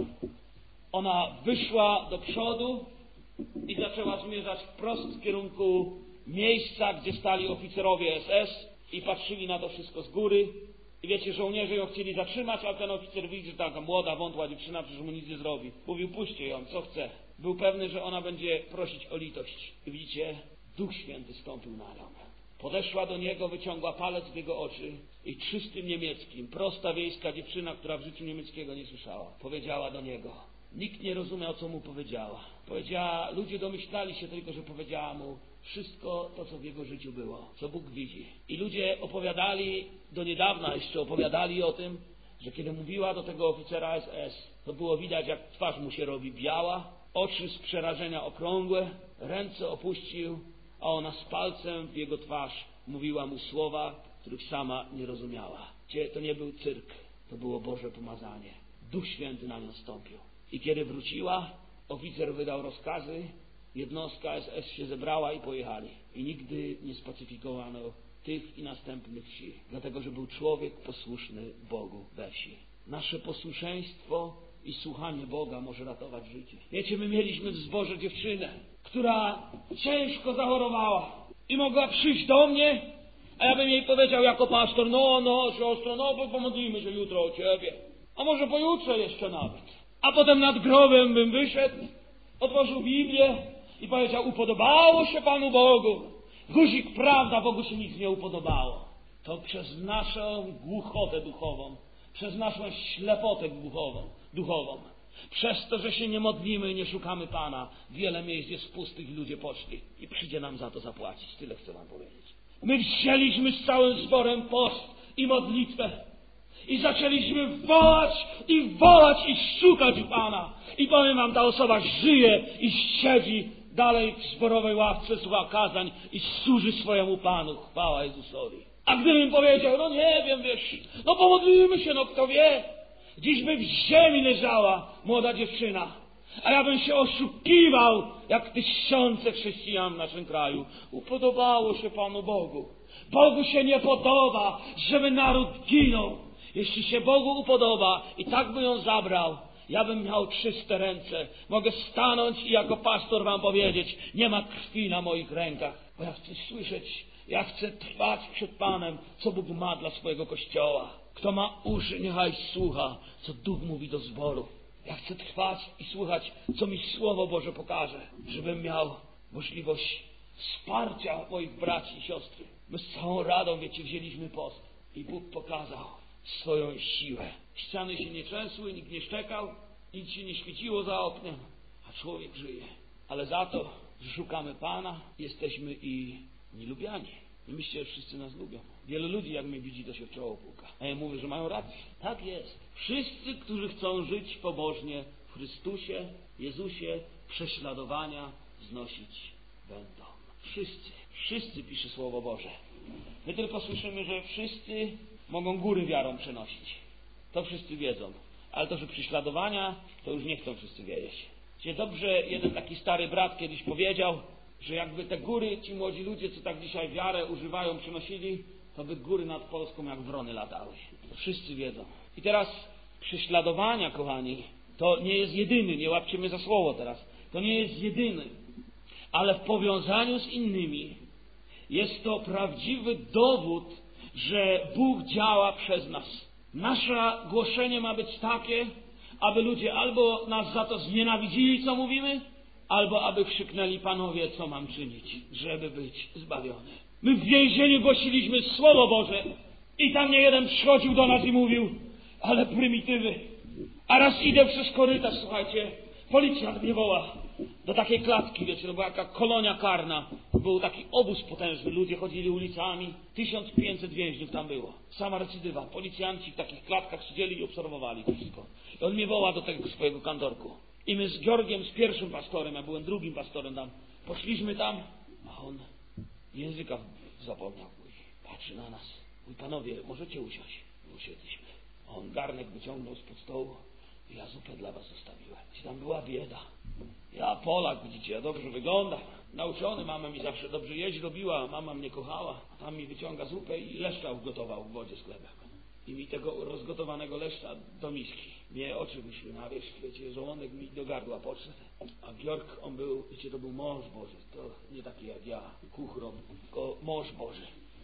ona wyszła do przodu i zaczęła zmierzać wprost w kierunku miejsca, gdzie stali oficerowie SS i patrzyli na to wszystko z góry. I wiecie, żołnierze ją chcieli zatrzymać, ale ten oficer widzi, że taka młoda, wątła dziewczyna, przecież mu nic nie zrobi. Mówił, puśćcie ją, co chce. Był pewny, że ona będzie prosić o litość. I widzicie, Duch Święty stąpił na nią. Podeszła do niego, wyciągła palec w jego oczy i czystym niemieckim, prosta wiejska dziewczyna, która w życiu niemieckiego nie słyszała, powiedziała do niego. Nikt nie rozumiał, co mu powiedziała. Powiedziała, ludzie domyślali się tylko, że powiedziała mu wszystko to, co w jego życiu było, co Bóg widzi. I ludzie opowiadali, do niedawna jeszcze opowiadali o tym, że kiedy mówiła do tego oficera SS, to było widać, jak twarz mu się robi biała, oczy z przerażenia okrągłe, ręce opuścił, a ona z palcem w jego twarz mówiła mu słowa, których sama nie rozumiała. To nie był cyrk, to było Boże pomazanie. Duch Święty na nią stąpił. I kiedy wróciła, oficer wydał rozkazy, jednostka SS się zebrała i pojechali. I nigdy nie spacyfikowano tych i następnych wsi, dlatego że był człowiek posłuszny Bogu we wsi. Nasze posłuszeństwo i słuchanie Boga może ratować życie. Wiecie, my mieliśmy w zborze dziewczynę, która ciężko zachorowała i mogła przyjść do mnie, a ja bym jej powiedział jako pastor, no siostro, pomodlimy się jutro o ciebie, a może pojutrze jeszcze nawet. A potem nad grobem bym wyszedł, otworzył Biblię i powiedział: upodobało się Panu Bogu. Guzik, prawda, Bogu się nic nie upodobało. To przez naszą głuchotę duchową, przez naszą ślepotę duchową, przez to, że się nie modlimy i nie szukamy Pana, wiele miejsc jest pustych i ludzie poszli i przyjdzie nam za to zapłacić. Tyle chcę wam powiedzieć. My wzięliśmy z całym zborem post i modlitwę i zaczęliśmy wołać i szukać Pana. I powiem wam, ta osoba żyje i siedzi dalej w zborowej ławce, słucha kazań i służy swojemu Panu. Chwała Jezusowi. A gdybym powiedział: no nie wiem, wiesz, no pomodlimy się, no kto wie. Dziś by w ziemi leżała młoda dziewczyna, a ja bym się oszukiwał, jak tysiące chrześcijan w naszym kraju. Upodobało się Panu Bogu. Bogu się nie podoba, żeby naród ginął. Jeśli się Bogu upodoba i tak by ją zabrał, ja bym miał czyste ręce. Mogę stanąć i jako pastor wam powiedzieć: nie ma krwi na moich rękach. Bo ja chcę słyszeć, ja chcę trwać przed Panem, co Bóg ma dla swojego Kościoła. Kto ma uszy, niechaj słucha, co Duch mówi do zboru. Ja chcę trwać i słuchać, co mi Słowo Boże pokaże, żebym miał możliwość wsparcia moich braci i siostry. My z całą radą, wiecie, wzięliśmy post i Bóg pokazał swoją siłę. Ściany się nie trzęsły, nikt nie szczekał, nic się nie świeciło za oknem, a człowiek żyje. Ale za to, że szukamy Pana, jesteśmy i nielubiani. Nie myślcie, że wszyscy nas lubią. Wielu ludzi, jak mnie widzi, to się w czoło puka. A ja mówię, że mają rację. Tak jest. Wszyscy, którzy chcą żyć pobożnie w Chrystusie, Jezusie, prześladowania znosić będą. Wszyscy, pisze Słowo Boże. My tylko słyszymy, że wszyscy mogą góry wiarą przenosić. To wszyscy wiedzą. Ale to, że prześladowania, to już nie chcą wszyscy wiedzieć. Wiecie, dobrze jeden taki stary brat kiedyś powiedział, że jakby te góry, ci młodzi ludzie, co tak dzisiaj wiarę używają, przenosili, to by góry nad Polską jak wrony latały. To wszyscy wiedzą. I teraz prześladowania, kochani, to nie jest jedyny, nie łapcie mnie za słowo teraz, to nie jest jedyny, ale w powiązaniu z innymi jest to prawdziwy dowód, że Bóg działa przez nas. Nasze głoszenie ma być takie, aby ludzie albo nas za to znienawidzili, co mówimy, albo aby krzyknęli: Panowie, co mam czynić, żeby być zbawiony. My w więzieniu głosiliśmy Słowo Boże i tam nie jeden przychodził do nas i mówił: ale prymitywy. A raz idę przez korytarz, słuchajcie, policjant mnie woła do takiej klatki, wiecie, to była jaka kolonia karna. Był taki obóz potężny, ludzie chodzili ulicami, 1500 więźniów tam było. Sama recydywa, policjanci w takich klatkach siedzieli i obserwowali wszystko. I on mnie woła do tego swojego kantorku. I my z Georgiem, z pierwszym pastorem, ja byłem drugim pastorem tam, poszliśmy tam, a on języka zapomniał. Patrzy na nas. Mówi: panowie, możecie usiąść. Usiedliśmy. A on garnek wyciągnął spod stołu i ja zupę dla was zostawiłem. I tam była bieda. Ja Polak, widzicie, ja dobrze wyglądam. Nauczony, mama mi zawsze dobrze jeść robiła, mama mnie kochała. A tam mi wyciąga zupę i leszcza ugotował w wodzie z chlebem. I mi tego rozgotowanego leszcza do miski. Mnie oczy wyszły na wierzch, wiecie, żołądek mi do gardła podszedł. A Georg, on był, wiecie, to był mąż Boży. To nie taki jak ja, kuchron, tylko mąż Boży.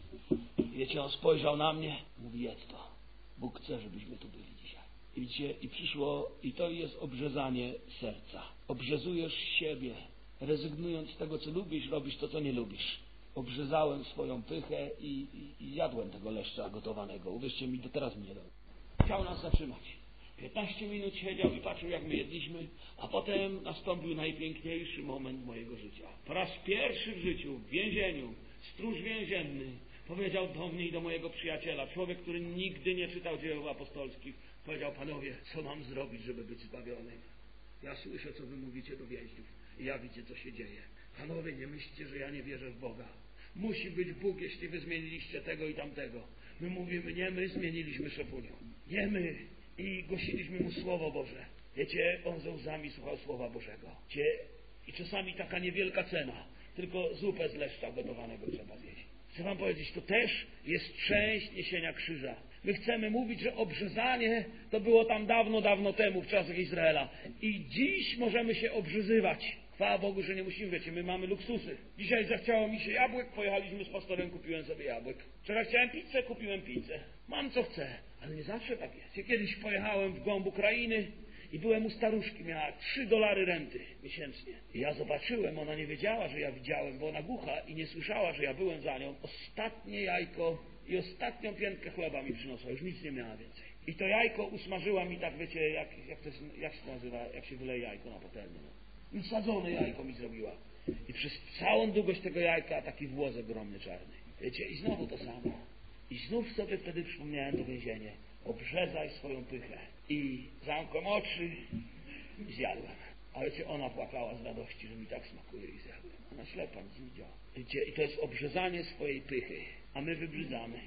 I wiecie, on spojrzał na mnie, mówi: jedz to. Bóg chce, żebyśmy tu byli dzisiaj. I widzicie, i przyszło, i to jest obrzezanie serca. Obrzezujesz siebie, rezygnując z tego, co lubisz, robisz to, co nie lubisz. Obrzezałem swoją pychę i jadłem tego leszcza gotowanego. Uwierzcie mi, do teraz mnie dał. Chciał nas zatrzymać. 15 minut siedział i patrzył, jak my jedliśmy, a potem nastąpił najpiękniejszy moment mojego życia. Po raz pierwszy w życiu, w więzieniu, stróż więzienny powiedział do mnie i do mojego przyjaciela, człowiek, który nigdy nie czytał Dziejów Apostolskich, powiedział: panowie, co mam zrobić, żeby być zbawionym? Ja słyszę, co wy mówicie do więźniów i ja widzę, co się dzieje. Panowie, nie myślcie, że ja nie wierzę w Boga. Musi być Bóg, jeśli wy zmieniliście tego i tamtego. My mówimy: nie my zmieniliśmy szefunią. Nie my. I głosiliśmy mu Słowo Boże. Wiecie, on ze łzami słuchał Słowa Bożego. I czasami taka niewielka cena. Tylko zupę z leszcza gotowanego trzeba zjeść. Chcę wam powiedzieć, to też jest część niesienia krzyża. My chcemy mówić, że obrzezanie to było tam dawno, dawno temu, w czasach Izraela. I dziś możemy się obrzezywać. Chwała Bogu, że nie musimy, wiecie, my mamy luksusy. Dzisiaj zachciało mi się jabłek, pojechaliśmy z pastorem, kupiłem sobie jabłek. Wczoraj chciałem pizzę, kupiłem pizzę. Mam co chcę, ale nie zawsze tak jest. Ja kiedyś pojechałem w głąb Ukrainy I byłem u staruszki, miała $3 renty miesięcznie. I ja zobaczyłem, ona nie wiedziała, że ja widziałem, bo ona głucha i nie słyszała, że ja byłem za nią. Ostatnie jajko i ostatnią piętkę chleba mi przyniosła, już nic nie miała więcej. I to jajko usmażyła mi tak, wiecie, jak się to nazywa, jak się wyleje jajko na patelnię. No. Sadzone jajko mi zrobiła. I przez całą długość tego jajka taki włosek ogromny czarny. Wiecie, i znowu to samo. I znów sobie wtedy przypomniałem to więzienie. Obrzezaj swoją pychę. I zamkłem oczy i zjadłem. A wiecie, ona płakała z radości, że mi tak smakuje i zjadłem. Ona ślepa, nic nie widziała. Wiecie, i to jest obrzezanie swojej pychy. A my wybrzydzamy.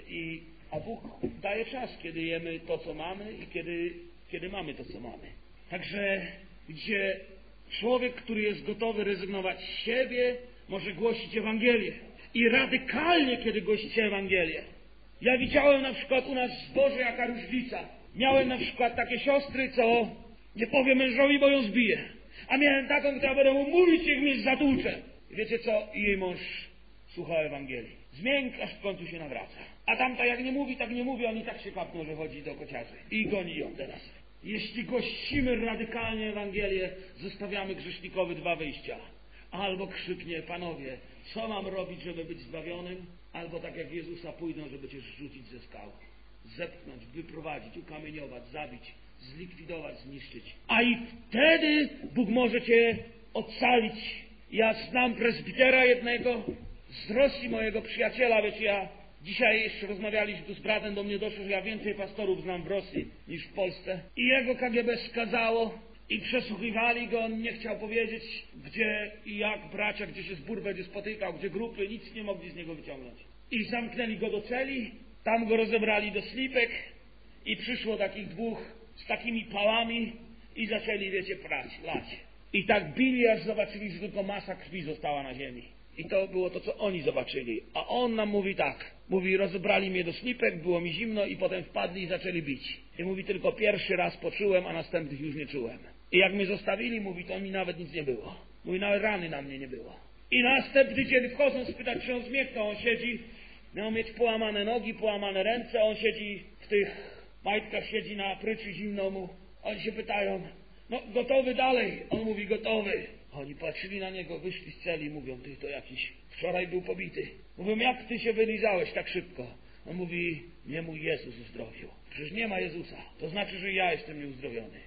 A Bóg daje czas, kiedy jemy to, co mamy i kiedy mamy to, co mamy. Także, gdzie człowiek, który jest gotowy rezygnować z siebie, może głosić Ewangelię. I radykalnie, kiedy głosicie Ewangelię. Ja widziałem na przykład u nas w zborze jaka różnica. Miałem na przykład takie siostry, co nie powiem mężowi, bo ją zbije. A miałem taką, która będę mu mówić, niech mnie zatłucze. I wiecie co? I jej mąż słuchał Ewangelii. Zmięk, aż w końcu się nawraca. A tamta jak nie mówi, tak nie mówi, on i tak się kapnął, że chodzi do kociarzy. I goni ją teraz. Jeśli gościmy radykalnie Ewangelię, zostawiamy grzesznikowi 2 wyjścia. Albo krzyknie, panowie, co mam robić, żeby być zbawionym? Albo tak jak Jezusa pójdą, żeby cię zrzucić ze skał. Zepchnąć, wyprowadzić, ukamieniować, zabić, zlikwidować, zniszczyć. A i wtedy Bóg może cię ocalić. Ja znam prezbitera jednego z Rosji, mojego przyjaciela, wiecie, ja dzisiaj jeszcze rozmawialiśmy tu z bratem, do mnie doszło, że ja więcej pastorów znam w Rosji niż w Polsce. I jego KGB skazało i przesłuchiwali go, on nie chciał powiedzieć, gdzie i jak bracia, gdzie się zbór będzie spotykał, gdzie grupy, nic nie mogli z niego wyciągnąć. I zamknęli go do celi, tam go rozebrali do slipek i przyszło takich 2 z takimi pałami i zaczęli, wiecie, lać. I tak bili, aż zobaczyli, że tylko masa krwi została na ziemi. I to było to, co oni zobaczyli. A on nam mówi tak. Mówi, rozebrali mnie do slipek, było mi zimno i potem wpadli i zaczęli bić. I mówi, tylko pierwszy raz poczułem, a następnych już nie czułem. I jak mnie zostawili, mówi, to mi nawet nic nie było. Mówi, nawet rany na mnie nie było. I następny dzień wchodzą spytać, czy on zmięknął. On siedzi, miał mieć połamane nogi, połamane ręce, on siedzi w tych majtkach, siedzi na pryczy, zimno mu. Oni się pytają, no gotowy dalej? On mówi, gotowy. Oni patrzyli na niego, wyszli z celi i mówią, ty to jakiś wczoraj był pobity. Mówią, jak ty się wylizałeś tak szybko? On mówi, nie mój Jezus uzdrowił. Przecież nie ma Jezusa. To znaczy, że ja jestem nieuzdrowiony.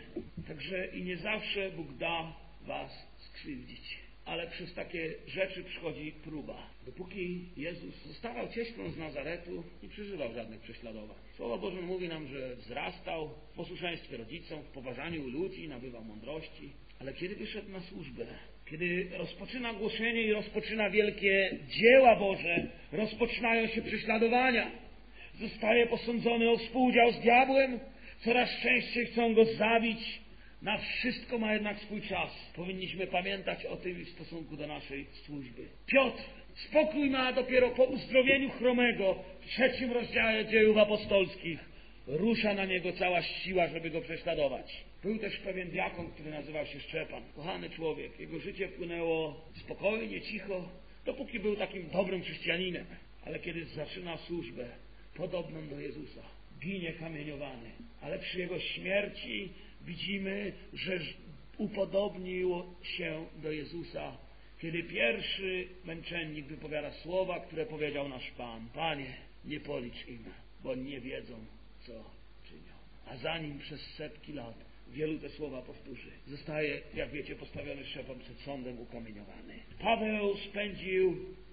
Także i nie zawsze Bóg da was skrzywdzić. Ale przez takie rzeczy przychodzi próba. Dopóki Jezus zostawał cieślą z Nazaretu, nie przeżywał żadnych prześladowań. Słowo Boże mówi nam, że wzrastał w posłuszeństwie rodzicom, w poważaniu ludzi, nabywał mądrości. Ale kiedy wyszedł na służbę, kiedy rozpoczyna głoszenie i rozpoczyna wielkie dzieła Boże, rozpoczynają się prześladowania. Zostaje posądzony o współudział z diabłem, coraz częściej chcą go zabić. Na wszystko ma jednak swój czas. Powinniśmy pamiętać o tym w stosunku do naszej służby. Piotr spokój ma dopiero po uzdrowieniu chromego w 3 rozdziale Dziejów Apostolskich. Rusza na niego cała siła, żeby go prześladować. Był też pewien diakon, który nazywał się Szczepan. Kochany człowiek. Jego życie płynęło spokojnie, cicho, dopóki był takim dobrym chrześcijaninem. Ale kiedy zaczyna służbę podobną do Jezusa, ginie kamieniowany. Ale przy jego śmierci widzimy, że upodobnił się do Jezusa, kiedy pierwszy męczennik wypowiada słowa, które powiedział nasz Pan. Panie, nie policz im, bo nie wiedzą, co czynią. A za nim przez setki lat wielu te słowa powtórzy. Zostaje, jak wiecie, postawiony Szczepan przed sądem, ukamieniowany. Paweł spędził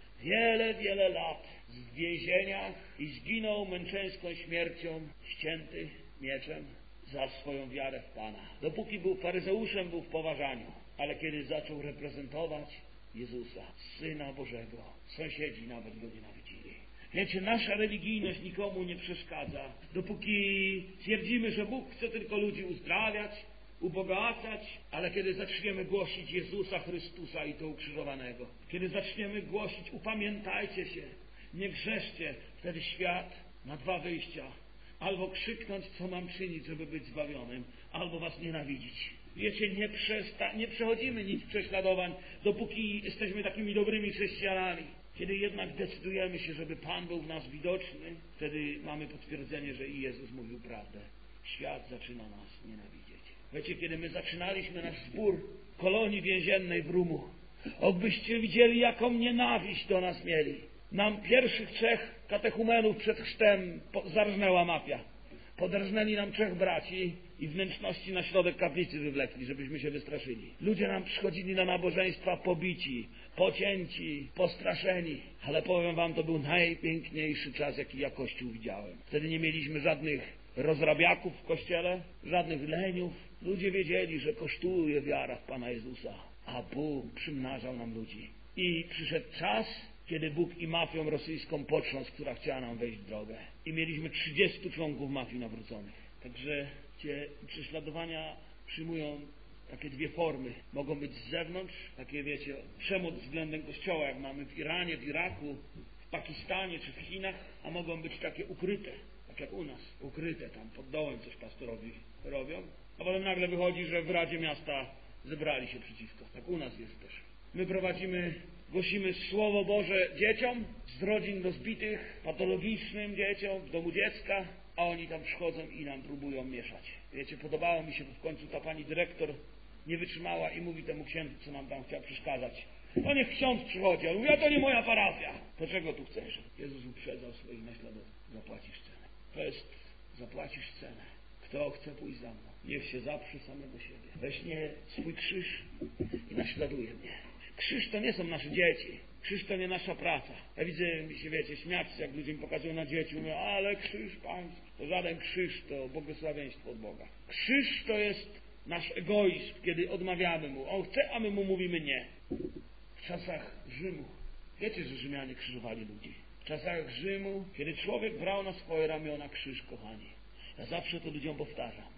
wiele lat w więzieniach i zginął męczeńską śmiercią, ścięty mieczem za swoją wiarę w Pana. Dopóki był faryzeuszem, był w poważaniu, ale kiedy zaczął reprezentować Jezusa, Syna Bożego, sąsiedzi nawet go nienawidzili. Wiecie, nasza religijność nikomu nie przeszkadza, dopóki twierdzimy, że Bóg chce tylko ludzi uzdrawiać, ubogacać, ale kiedy zaczniemy głosić Jezusa Chrystusa i to ukrzyżowanego, kiedy zaczniemy głosić, upamiętajcie się, nie grzeszcie, wtedy świat ma 2 wyjścia. Albo krzyknąć, co mam czynić, żeby być zbawionym, albo was nienawidzić. Wiecie, nie przechodzimy nic prześladowań, dopóki jesteśmy takimi dobrymi chrześcijanami. Kiedy jednak decydujemy się, żeby Pan był w nas widoczny, wtedy mamy potwierdzenie, że i Jezus mówił prawdę. świat zaczyna nas nienawidzieć. Wiecie, kiedy my zaczynaliśmy nasz zbór kolonii więziennej w Rumu, byście widzieli, jaką nienawiść do nas mieli. Nam pierwszych 3 katechumenów przed chrztem zarżnęła mafia. Poderżnęli nam 3 braci i wnętrzności na środek kaplicy wywlekli, żebyśmy się wystraszyli. Ludzie nam przychodzili na nabożeństwa pobici, pocięci, postraszeni. Ale powiem wam, to był najpiękniejszy czas, jaki ja Kościół widziałem. Wtedy nie mieliśmy żadnych rozrabiaków w Kościele, żadnych leniów. Ludzie wiedzieli, że kosztuje wiara w Pana Jezusa, a Bóg przymnażał nam ludzi. I przyszedł czas, kiedy Bóg i mafią rosyjską potrząsł, która chciała nam wejść w drogę. I mieliśmy 30 członków mafii nawróconych. Także te prześladowania przyjmują takie 2 formy. Mogą być z zewnątrz, takie wiecie, przemoc względem Kościoła, jak mamy w Iranie, w Iraku, w Pakistanie czy w Chinach, a mogą być takie ukryte, tak jak u nas, ukryte tam pod dołem coś pastorowi robią, a potem nagle wychodzi, że w Radzie Miasta zebrali się przeciwko. Tak u nas jest też. My głosimy Słowo Boże dzieciom z rodzin rozbitych, patologicznym dzieciom, w domu dziecka, a oni tam przychodzą i nam próbują mieszać. Wiecie, podobało mi się, bo w końcu ta pani dyrektor nie wytrzymała i mówi temu księdzu, co nam tam chciał przeszkadzać. No niech ksiądz przychodzi, ale mówi, a to nie moja parafia. To czego tu chcesz? Jezus uprzedzał swoich naśladowców. Zapłacisz cenę. To jest, zapłacisz cenę. Kto chce pójść za mną, niech się zaprze samego siebie. Weźmie swój krzyż i naśladuje mnie. Krzyż to nie są nasze dzieci. Krzyż to nie nasza praca. Ja widzę, mi się wiecie, śmiać jak ludzie mi pokazują na dzieci. Mówią, ale krzyż pański. To żaden krzyż, to błogosławieństwo od Boga. Krzyż to jest nasz egoizm, kiedy odmawiamy mu. On chce, a my mu mówimy nie. W czasach Rzymu, wiecie, że Rzymianie krzyżowali ludzi. W czasach Rzymu, kiedy człowiek brał na swoje ramiona krzyż, kochani. Ja zawsze to ludziom powtarzam.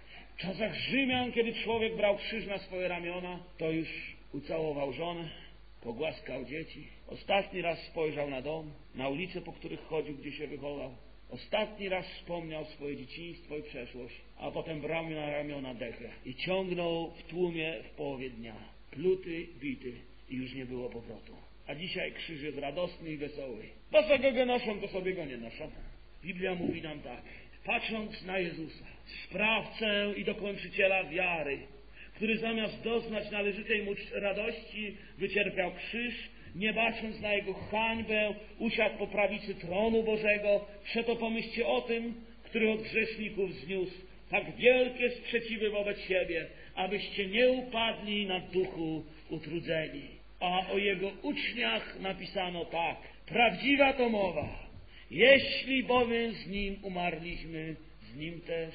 W czasach Rzymian, kiedy człowiek brał krzyż na swoje ramiona, to już ucałował żonę, pogłaskał dzieci. Ostatni raz spojrzał na dom, na ulice, po których chodził, gdzie się wychował. Ostatni raz wspomniał swoje dzieciństwo i przeszłość, a potem brał na ramiona dechę i ciągnął w tłumie w połowie dnia. Pluty, bity i już nie było powrotu. A dzisiaj krzyż jest radosny i wesoły. Po co go noszą, to sobie go nie noszą. Biblia mówi nam tak. Patrząc na Jezusa, sprawcę i dokończyciela wiary, który zamiast doznać należytej mu radości, wycierpiał krzyż, nie bacząc na jego hańbę, usiadł po prawicy tronu Bożego. Przeto pomyślcie o tym, który od grzeszników zniósł tak wielkie sprzeciwy wobec siebie, abyście nie upadli na duchu utrudzeni. A o jego uczniach napisano tak. Prawdziwa to mowa. Jeśli bowiem z nim umarliśmy, z nim też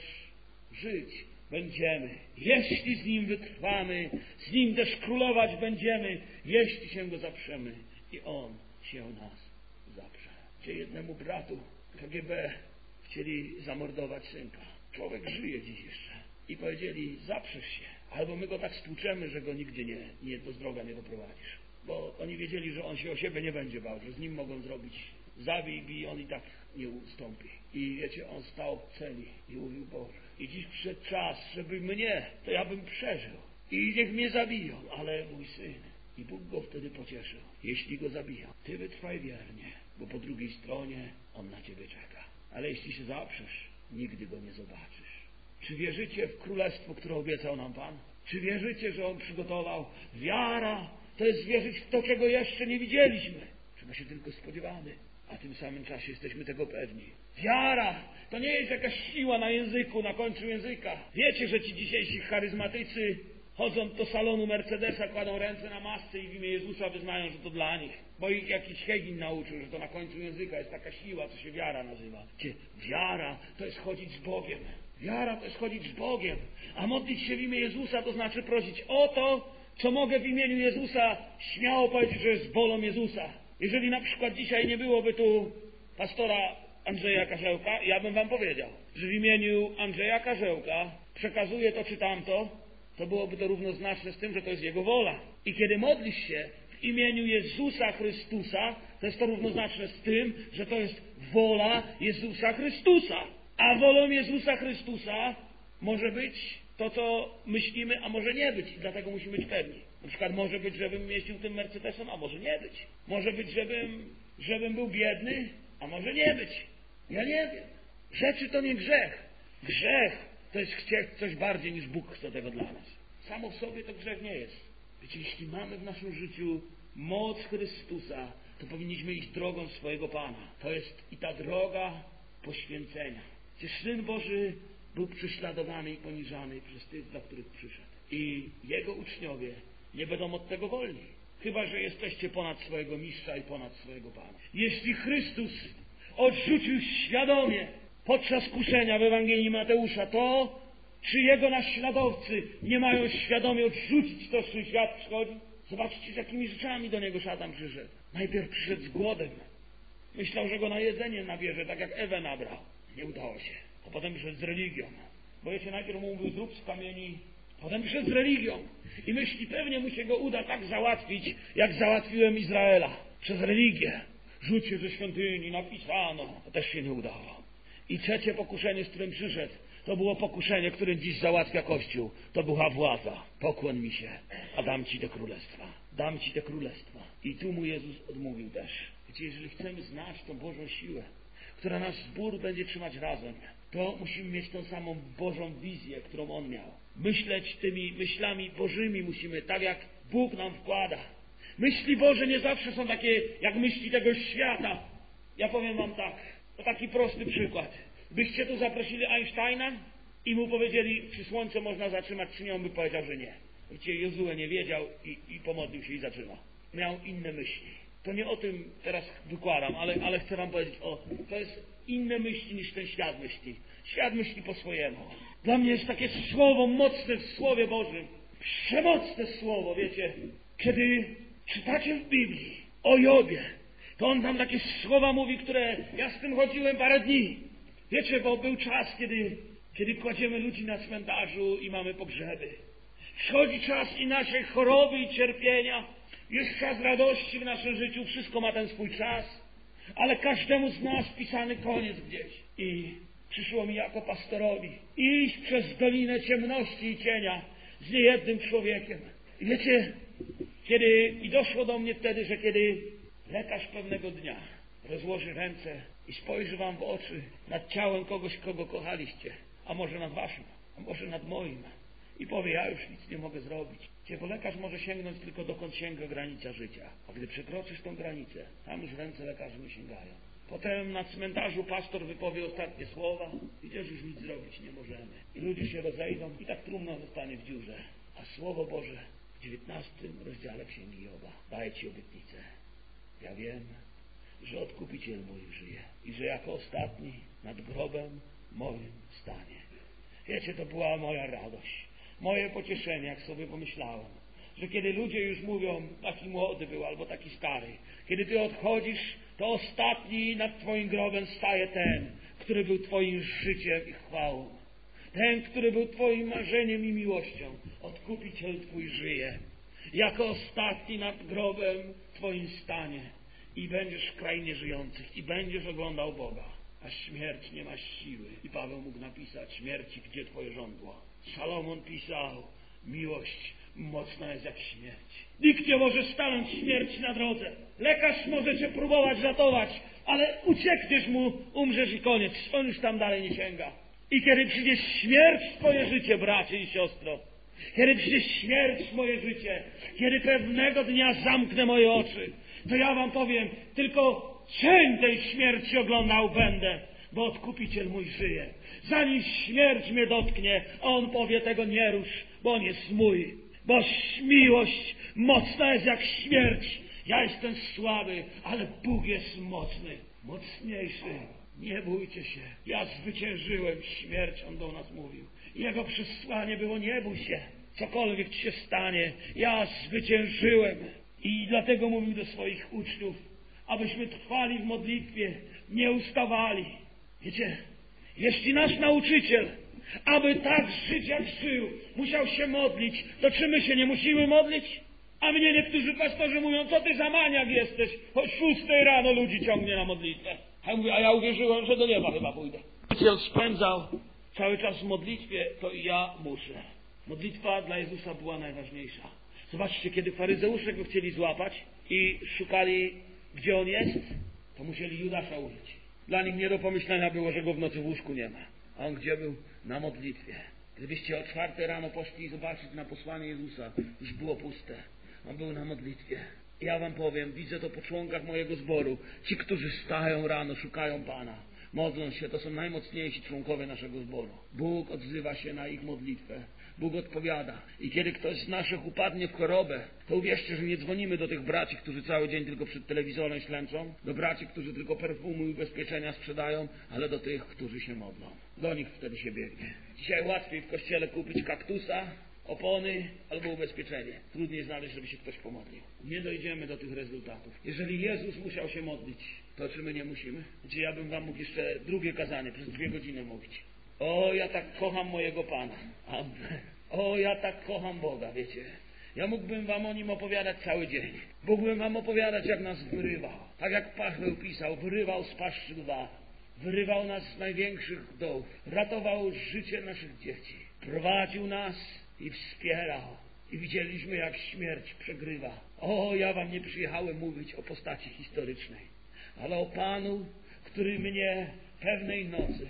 żyć będziemy. Jeśli z nim wytrwamy, z nim też królować będziemy, jeśli się go zaprzemy. I on się nas zaprze. Gdzie jednemu bratu KGB chcieli zamordować synka. Człowiek żyje dziś jeszcze. I powiedzieli, zaprzesz się. Albo my go tak stłuczemy, że go nigdzie do zdrowia nie doprowadzisz. Bo oni wiedzieli, że on się o siebie nie będzie bał, że z nim mogą zrobić zabij, on i tak nie ustąpi. I wiecie, on stał w celi i mówił, Boże, i dziś przyszedł czas, żeby mnie, to ja bym przeżył. I niech mnie zabiją, ale mój syn. I Bóg go wtedy pocieszył. Jeśli go zabiją, ty wytrwaj wiernie, bo po drugiej stronie on na ciebie czeka. Ale jeśli się zaprzesz, nigdy go nie zobaczysz. Czy wierzycie w królestwo, które obiecał nam Pan? Czy wierzycie, że on przygotował? Wiara to jest wierzyć w to, czego jeszcze nie widzieliśmy, czego się tylko spodziewamy. A w tym samym czasie jesteśmy tego pewni. Wiara to nie jest jakaś siła na języku, na końcu języka. Wiecie, że ci dzisiejsi charyzmatycy chodzą do salonu Mercedesa, kładą ręce na masce i w imię Jezusa wyznają, że to dla nich. Bo ich jakiś Hegin nauczył, że to na końcu języka jest taka siła, co się wiara nazywa. Wiara to jest chodzić z Bogiem. Wiara to jest chodzić z Bogiem. A modlić się w imię Jezusa to znaczy prosić o to, co mogę w imieniu Jezusa śmiało powiedzieć, że jest wolą Jezusa. Jeżeli na przykład dzisiaj nie byłoby tu pastora Andrzeja Karzełka, ja bym wam powiedział, że w imieniu Andrzeja Karzełka przekazuje to czy tamto, to byłoby to równoznaczne z tym, że to jest Jego wola. I kiedy modlisz się w imieniu Jezusa Chrystusa, to jest to równoznaczne z tym, że to jest wola Jezusa Chrystusa. A wolą Jezusa Chrystusa może być to, co myślimy, a może nie być. I dlatego musimy być pewni. Na przykład może być, żebym jeździł tym Mercedesem, a może nie być. Może być, żebym był biedny, a może nie być. Ja nie wiem. Rzeczy to nie grzech. Grzech to jest chcieć coś bardziej niż Bóg chce tego dla nas. Samo w sobie to grzech nie jest. Wiecie, jeśli mamy w naszym życiu moc Chrystusa, to powinniśmy iść drogą swojego Pana. To jest i ta droga poświęcenia. Gdzie Syn Boży był prześladowany i poniżany przez tych, dla których przyszedł. I Jego uczniowie nie będą od tego wolni. Chyba że jesteście ponad swojego mistrza i ponad swojego Pana. Jeśli Chrystus odrzucił świadomie podczas kuszenia w Ewangelii Mateusza to, czy Jego naśladowcy nie mają świadomie odrzucić to, co świat przychodzi? Zobaczcie, z jakimi rzeczami do Niego szatan przyszedł. Najpierw przyszedł z głodem. Myślał, że go na jedzenie nabierze, tak jak Ewę nabrał. Nie udało się. A potem przyszedł z religią. Bo jeśli najpierw mu mówił, zrób z kamieni, potem przyszedł z religią. I myśli, pewnie mu się go uda tak załatwić, jak załatwiłem Izraela. Przez religię. Rzuć się ze świątyni, napisano. To też się nie udało. I trzecie pokuszenie, z którym przyszedł, to było pokuszenie, które dziś załatwia Kościół. To była władza. Pokłoń mi się, a dam Ci te królestwa. Dam Ci te królestwa. I tu mu Jezus odmówił też. Wiecie, jeżeli chcemy znać tą Bożą siłę, która nasz zbór będzie trzymać razem, to musimy mieć tą samą Bożą wizję, którą On miał. Myśleć tymi myślami Bożymi musimy, tak jak Bóg nam wkłada. Myśli Boże nie zawsze są takie, jak myśli tego świata. Ja powiem wam tak, to taki prosty przykład. Byście tu zaprosili Einsteina i mu powiedzieli, czy słońce można zatrzymać, czy nie, on by powiedział, że nie. Wiecie, Jozue nie wiedział i pomodlił się i zatrzymał. Miał inne myśli. To nie o tym teraz wykładam, ale chcę wam powiedzieć, to jest inne myśli niż ten świat myśli. Świat myśli po swojemu. Dla mnie jest takie słowo mocne w Słowie Bożym. Przemocne słowo, wiecie. Kiedy czytacie w Biblii o Jobie, to on tam takie słowa mówi, które ja z tym chodziłem parę dni. Wiecie, bo był czas, kiedy kładziemy ludzi na cmentarzu i mamy pogrzeby. Przychodzi czas i naszej choroby i cierpienia. Jest czas radości w naszym życiu. Wszystko ma ten swój czas. Ale każdemu z nas pisany koniec gdzieś. I przyszło mi jako pastorowi iść przez dolinę ciemności i cienia z niejednym człowiekiem. I wiecie, i doszło do mnie wtedy, że kiedy lekarz pewnego dnia rozłoży ręce i spojrzy wam w oczy nad ciałem kogoś, kogo kochaliście, a może nad waszym, a może nad moim, i powie, ja już nic nie mogę zrobić. Bo lekarz może sięgnąć tylko dokąd sięga granica życia. A gdy przekroczysz tą granicę, tam już ręce lekarzy nie sięgają. Potem na cmentarzu pastor wypowie ostatnie słowa i też już nic zrobić nie możemy. I ludzie się rozejdą i tak trumna zostanie w dziurze. A Słowo Boże w 19 rozdziale Księgi Joba daje Ci obietnicę. Ja wiem, że Odkupiciel mój żyje i że jako ostatni nad grobem moim stanie. Wiecie, to była moja radość, moje pocieszenie, jak sobie pomyślałem, że kiedy ludzie już mówią, taki młody był albo taki stary, kiedy Ty odchodzisz, to ostatni nad Twoim grobem staje ten, który był Twoim życiem i chwałą. Ten, który był Twoim marzeniem i miłością. Odkupiciel Twój żyje. Jako ostatni nad grobem Twoim stanie. I będziesz w krainie żyjących. I będziesz oglądał Boga. A śmierć nie ma siły. I Paweł mógł napisać, śmierci, gdzie Twoje żądło. Salomon pisał, miłość mocna jest jak śmierć. Nikt nie może stanąć śmierci na drodze. Lekarz może Cię próbować ratować, ale uciekniesz mu, umrzesz i koniec. On już tam dalej nie sięga. I kiedy przyjdzie śmierć w Twoje życie, bracie i siostro, kiedy przyjdzie śmierć w moje życie, kiedy pewnego dnia zamknę moje oczy, to ja wam powiem, tylko cień tej śmierci oglądał będę, bo Odkupiciel mój żyje. Zanim śmierć mnie dotknie, On powie, tego nie rusz, bo On jest mój. Bo miłość mocna jest jak śmierć. Ja jestem słaby, ale Bóg jest mocny, mocniejszy. Nie bójcie się, ja zwyciężyłem śmierć, On do nas mówił. Jego przesłanie było, nie bój się, cokolwiek Ci się stanie, ja zwyciężyłem. I dlatego mówił do swoich uczniów, abyśmy trwali w modlitwie, nie ustawali. Wiecie, jeśli nasz nauczyciel, aby tak żyć jak żył, musiał się modlić, to czy my się nie musimy modlić? A mnie niektórzy pastorzy mówią, co ty za maniak jesteś? O 6 rano ludzi ciągnie na modlitwę. A ja mówię, a ja uwierzyłem, że do nieba chyba pójdę. Nauczyciel spędzał cały czas w modlitwie, to i ja muszę. Modlitwa dla Jezusa była najważniejsza. Zobaczcie, kiedy faryzeusze go chcieli złapać i szukali, gdzie on jest, to musieli Judasza użyć. Dla nich nie do pomyślenia było, że go w nocy w łóżku nie ma. A on gdzie był? Na modlitwie. Gdybyście o 4 rano poszli zobaczyć na posłanie Jezusa, już było puste. On był na modlitwie. Ja wam powiem, widzę to po członkach mojego zboru. Ci, którzy wstają rano, szukają Pana, modlą się, to są najmocniejsi członkowie naszego zboru. Bóg odzywa się na ich modlitwę. Bóg odpowiada. I kiedy ktoś z naszych upadnie w chorobę, to uwierzcie, że nie dzwonimy do tych braci, którzy cały dzień tylko przed telewizorem ślęczą, do braci, którzy tylko perfumy i ubezpieczenia sprzedają, ale do tych, którzy się modlą. Do nich wtedy się biegnie. Dzisiaj łatwiej w kościele kupić kaktusa, opony albo ubezpieczenie. Trudniej znaleźć, żeby się ktoś pomodlił. Nie dojdziemy do tych rezultatów. Jeżeli Jezus musiał się modlić, to czy my nie musimy? Znaczy ja bym wam mógł jeszcze drugie kazanie przez 2 godziny mówić. O, ja tak kocham mojego Pana. Amen. O, ja tak kocham Boga, wiecie. Ja mógłbym wam o Nim opowiadać cały dzień. Mógłbym wam opowiadać, jak nas wyrywał. Tak jak Paweł pisał, wyrywał z paszczy lwa. Wyrywał nas z największych dołów. Ratował życie naszych dzieci. Prowadził nas i wspierał. I widzieliśmy, jak śmierć przegrywa. O, ja wam nie przyjechałem mówić o postaci historycznej, ale o Panu, który mnie pewnej nocy,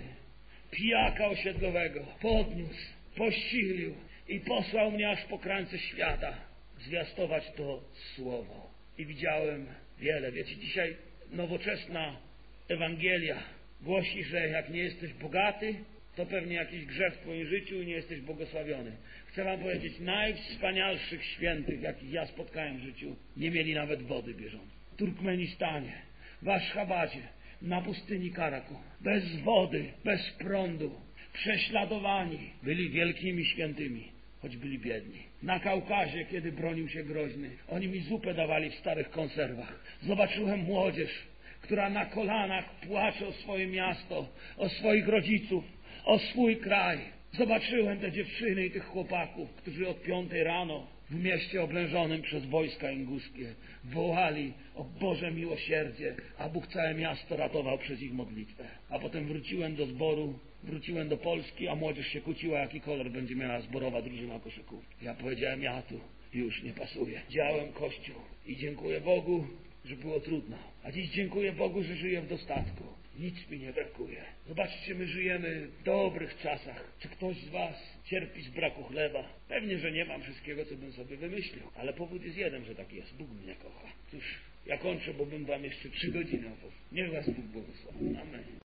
pijaka osiedlowego, podniósł, posilił i posłał mnie aż po krańce świata zwiastować to słowo. I widziałem wiele. Wiecie, dzisiaj nowoczesna Ewangelia głosi, że jak nie jesteś bogaty, to pewnie jakiś grzech w twoim życiu i nie jesteś błogosławiony. Chcę wam powiedzieć, najwspanialszych świętych, jakich ja spotkałem w życiu, nie mieli nawet wody bieżącej. W Turkmenistanie, w Aszchabadzie, na pustyni Karaku, bez wody, bez prądu, prześladowani, byli wielkimi świętymi, choć byli biedni. Na Kaukazie, kiedy bronił się Groźny, oni mi zupę dawali w starych konserwach. Zobaczyłem młodzież, która na kolanach płacze o swoje miasto, o swoich rodziców, o swój kraj. Zobaczyłem te dziewczyny i tych chłopaków, którzy od 5 rano w mieście oblężonym przez wojska inguskie wołali o Boże miłosierdzie, a Bóg całe miasto ratował przez ich modlitwę. A potem wróciłem do zboru, wróciłem do Polski, a młodzież się kłóciła, jaki kolor będzie miała zborowa drużyna koszykówki. Ja powiedziałem, ja tu już nie pasuję. Działałem Kościół i dziękuję Bogu, że było trudno. A dziś dziękuję Bogu, że żyję w dostatku. Nic mi nie brakuje. Zobaczcie, my żyjemy w dobrych czasach. Czy ktoś z was cierpi z braku chleba? Pewnie, że nie mam wszystkiego, co bym sobie wymyślił. Ale powód jest jeden, że tak jest. Bóg mnie kocha. Cóż, ja kończę, bo bym wam jeszcze 3 godziny opowiedział. Niech was Bóg błogosławi. Amen.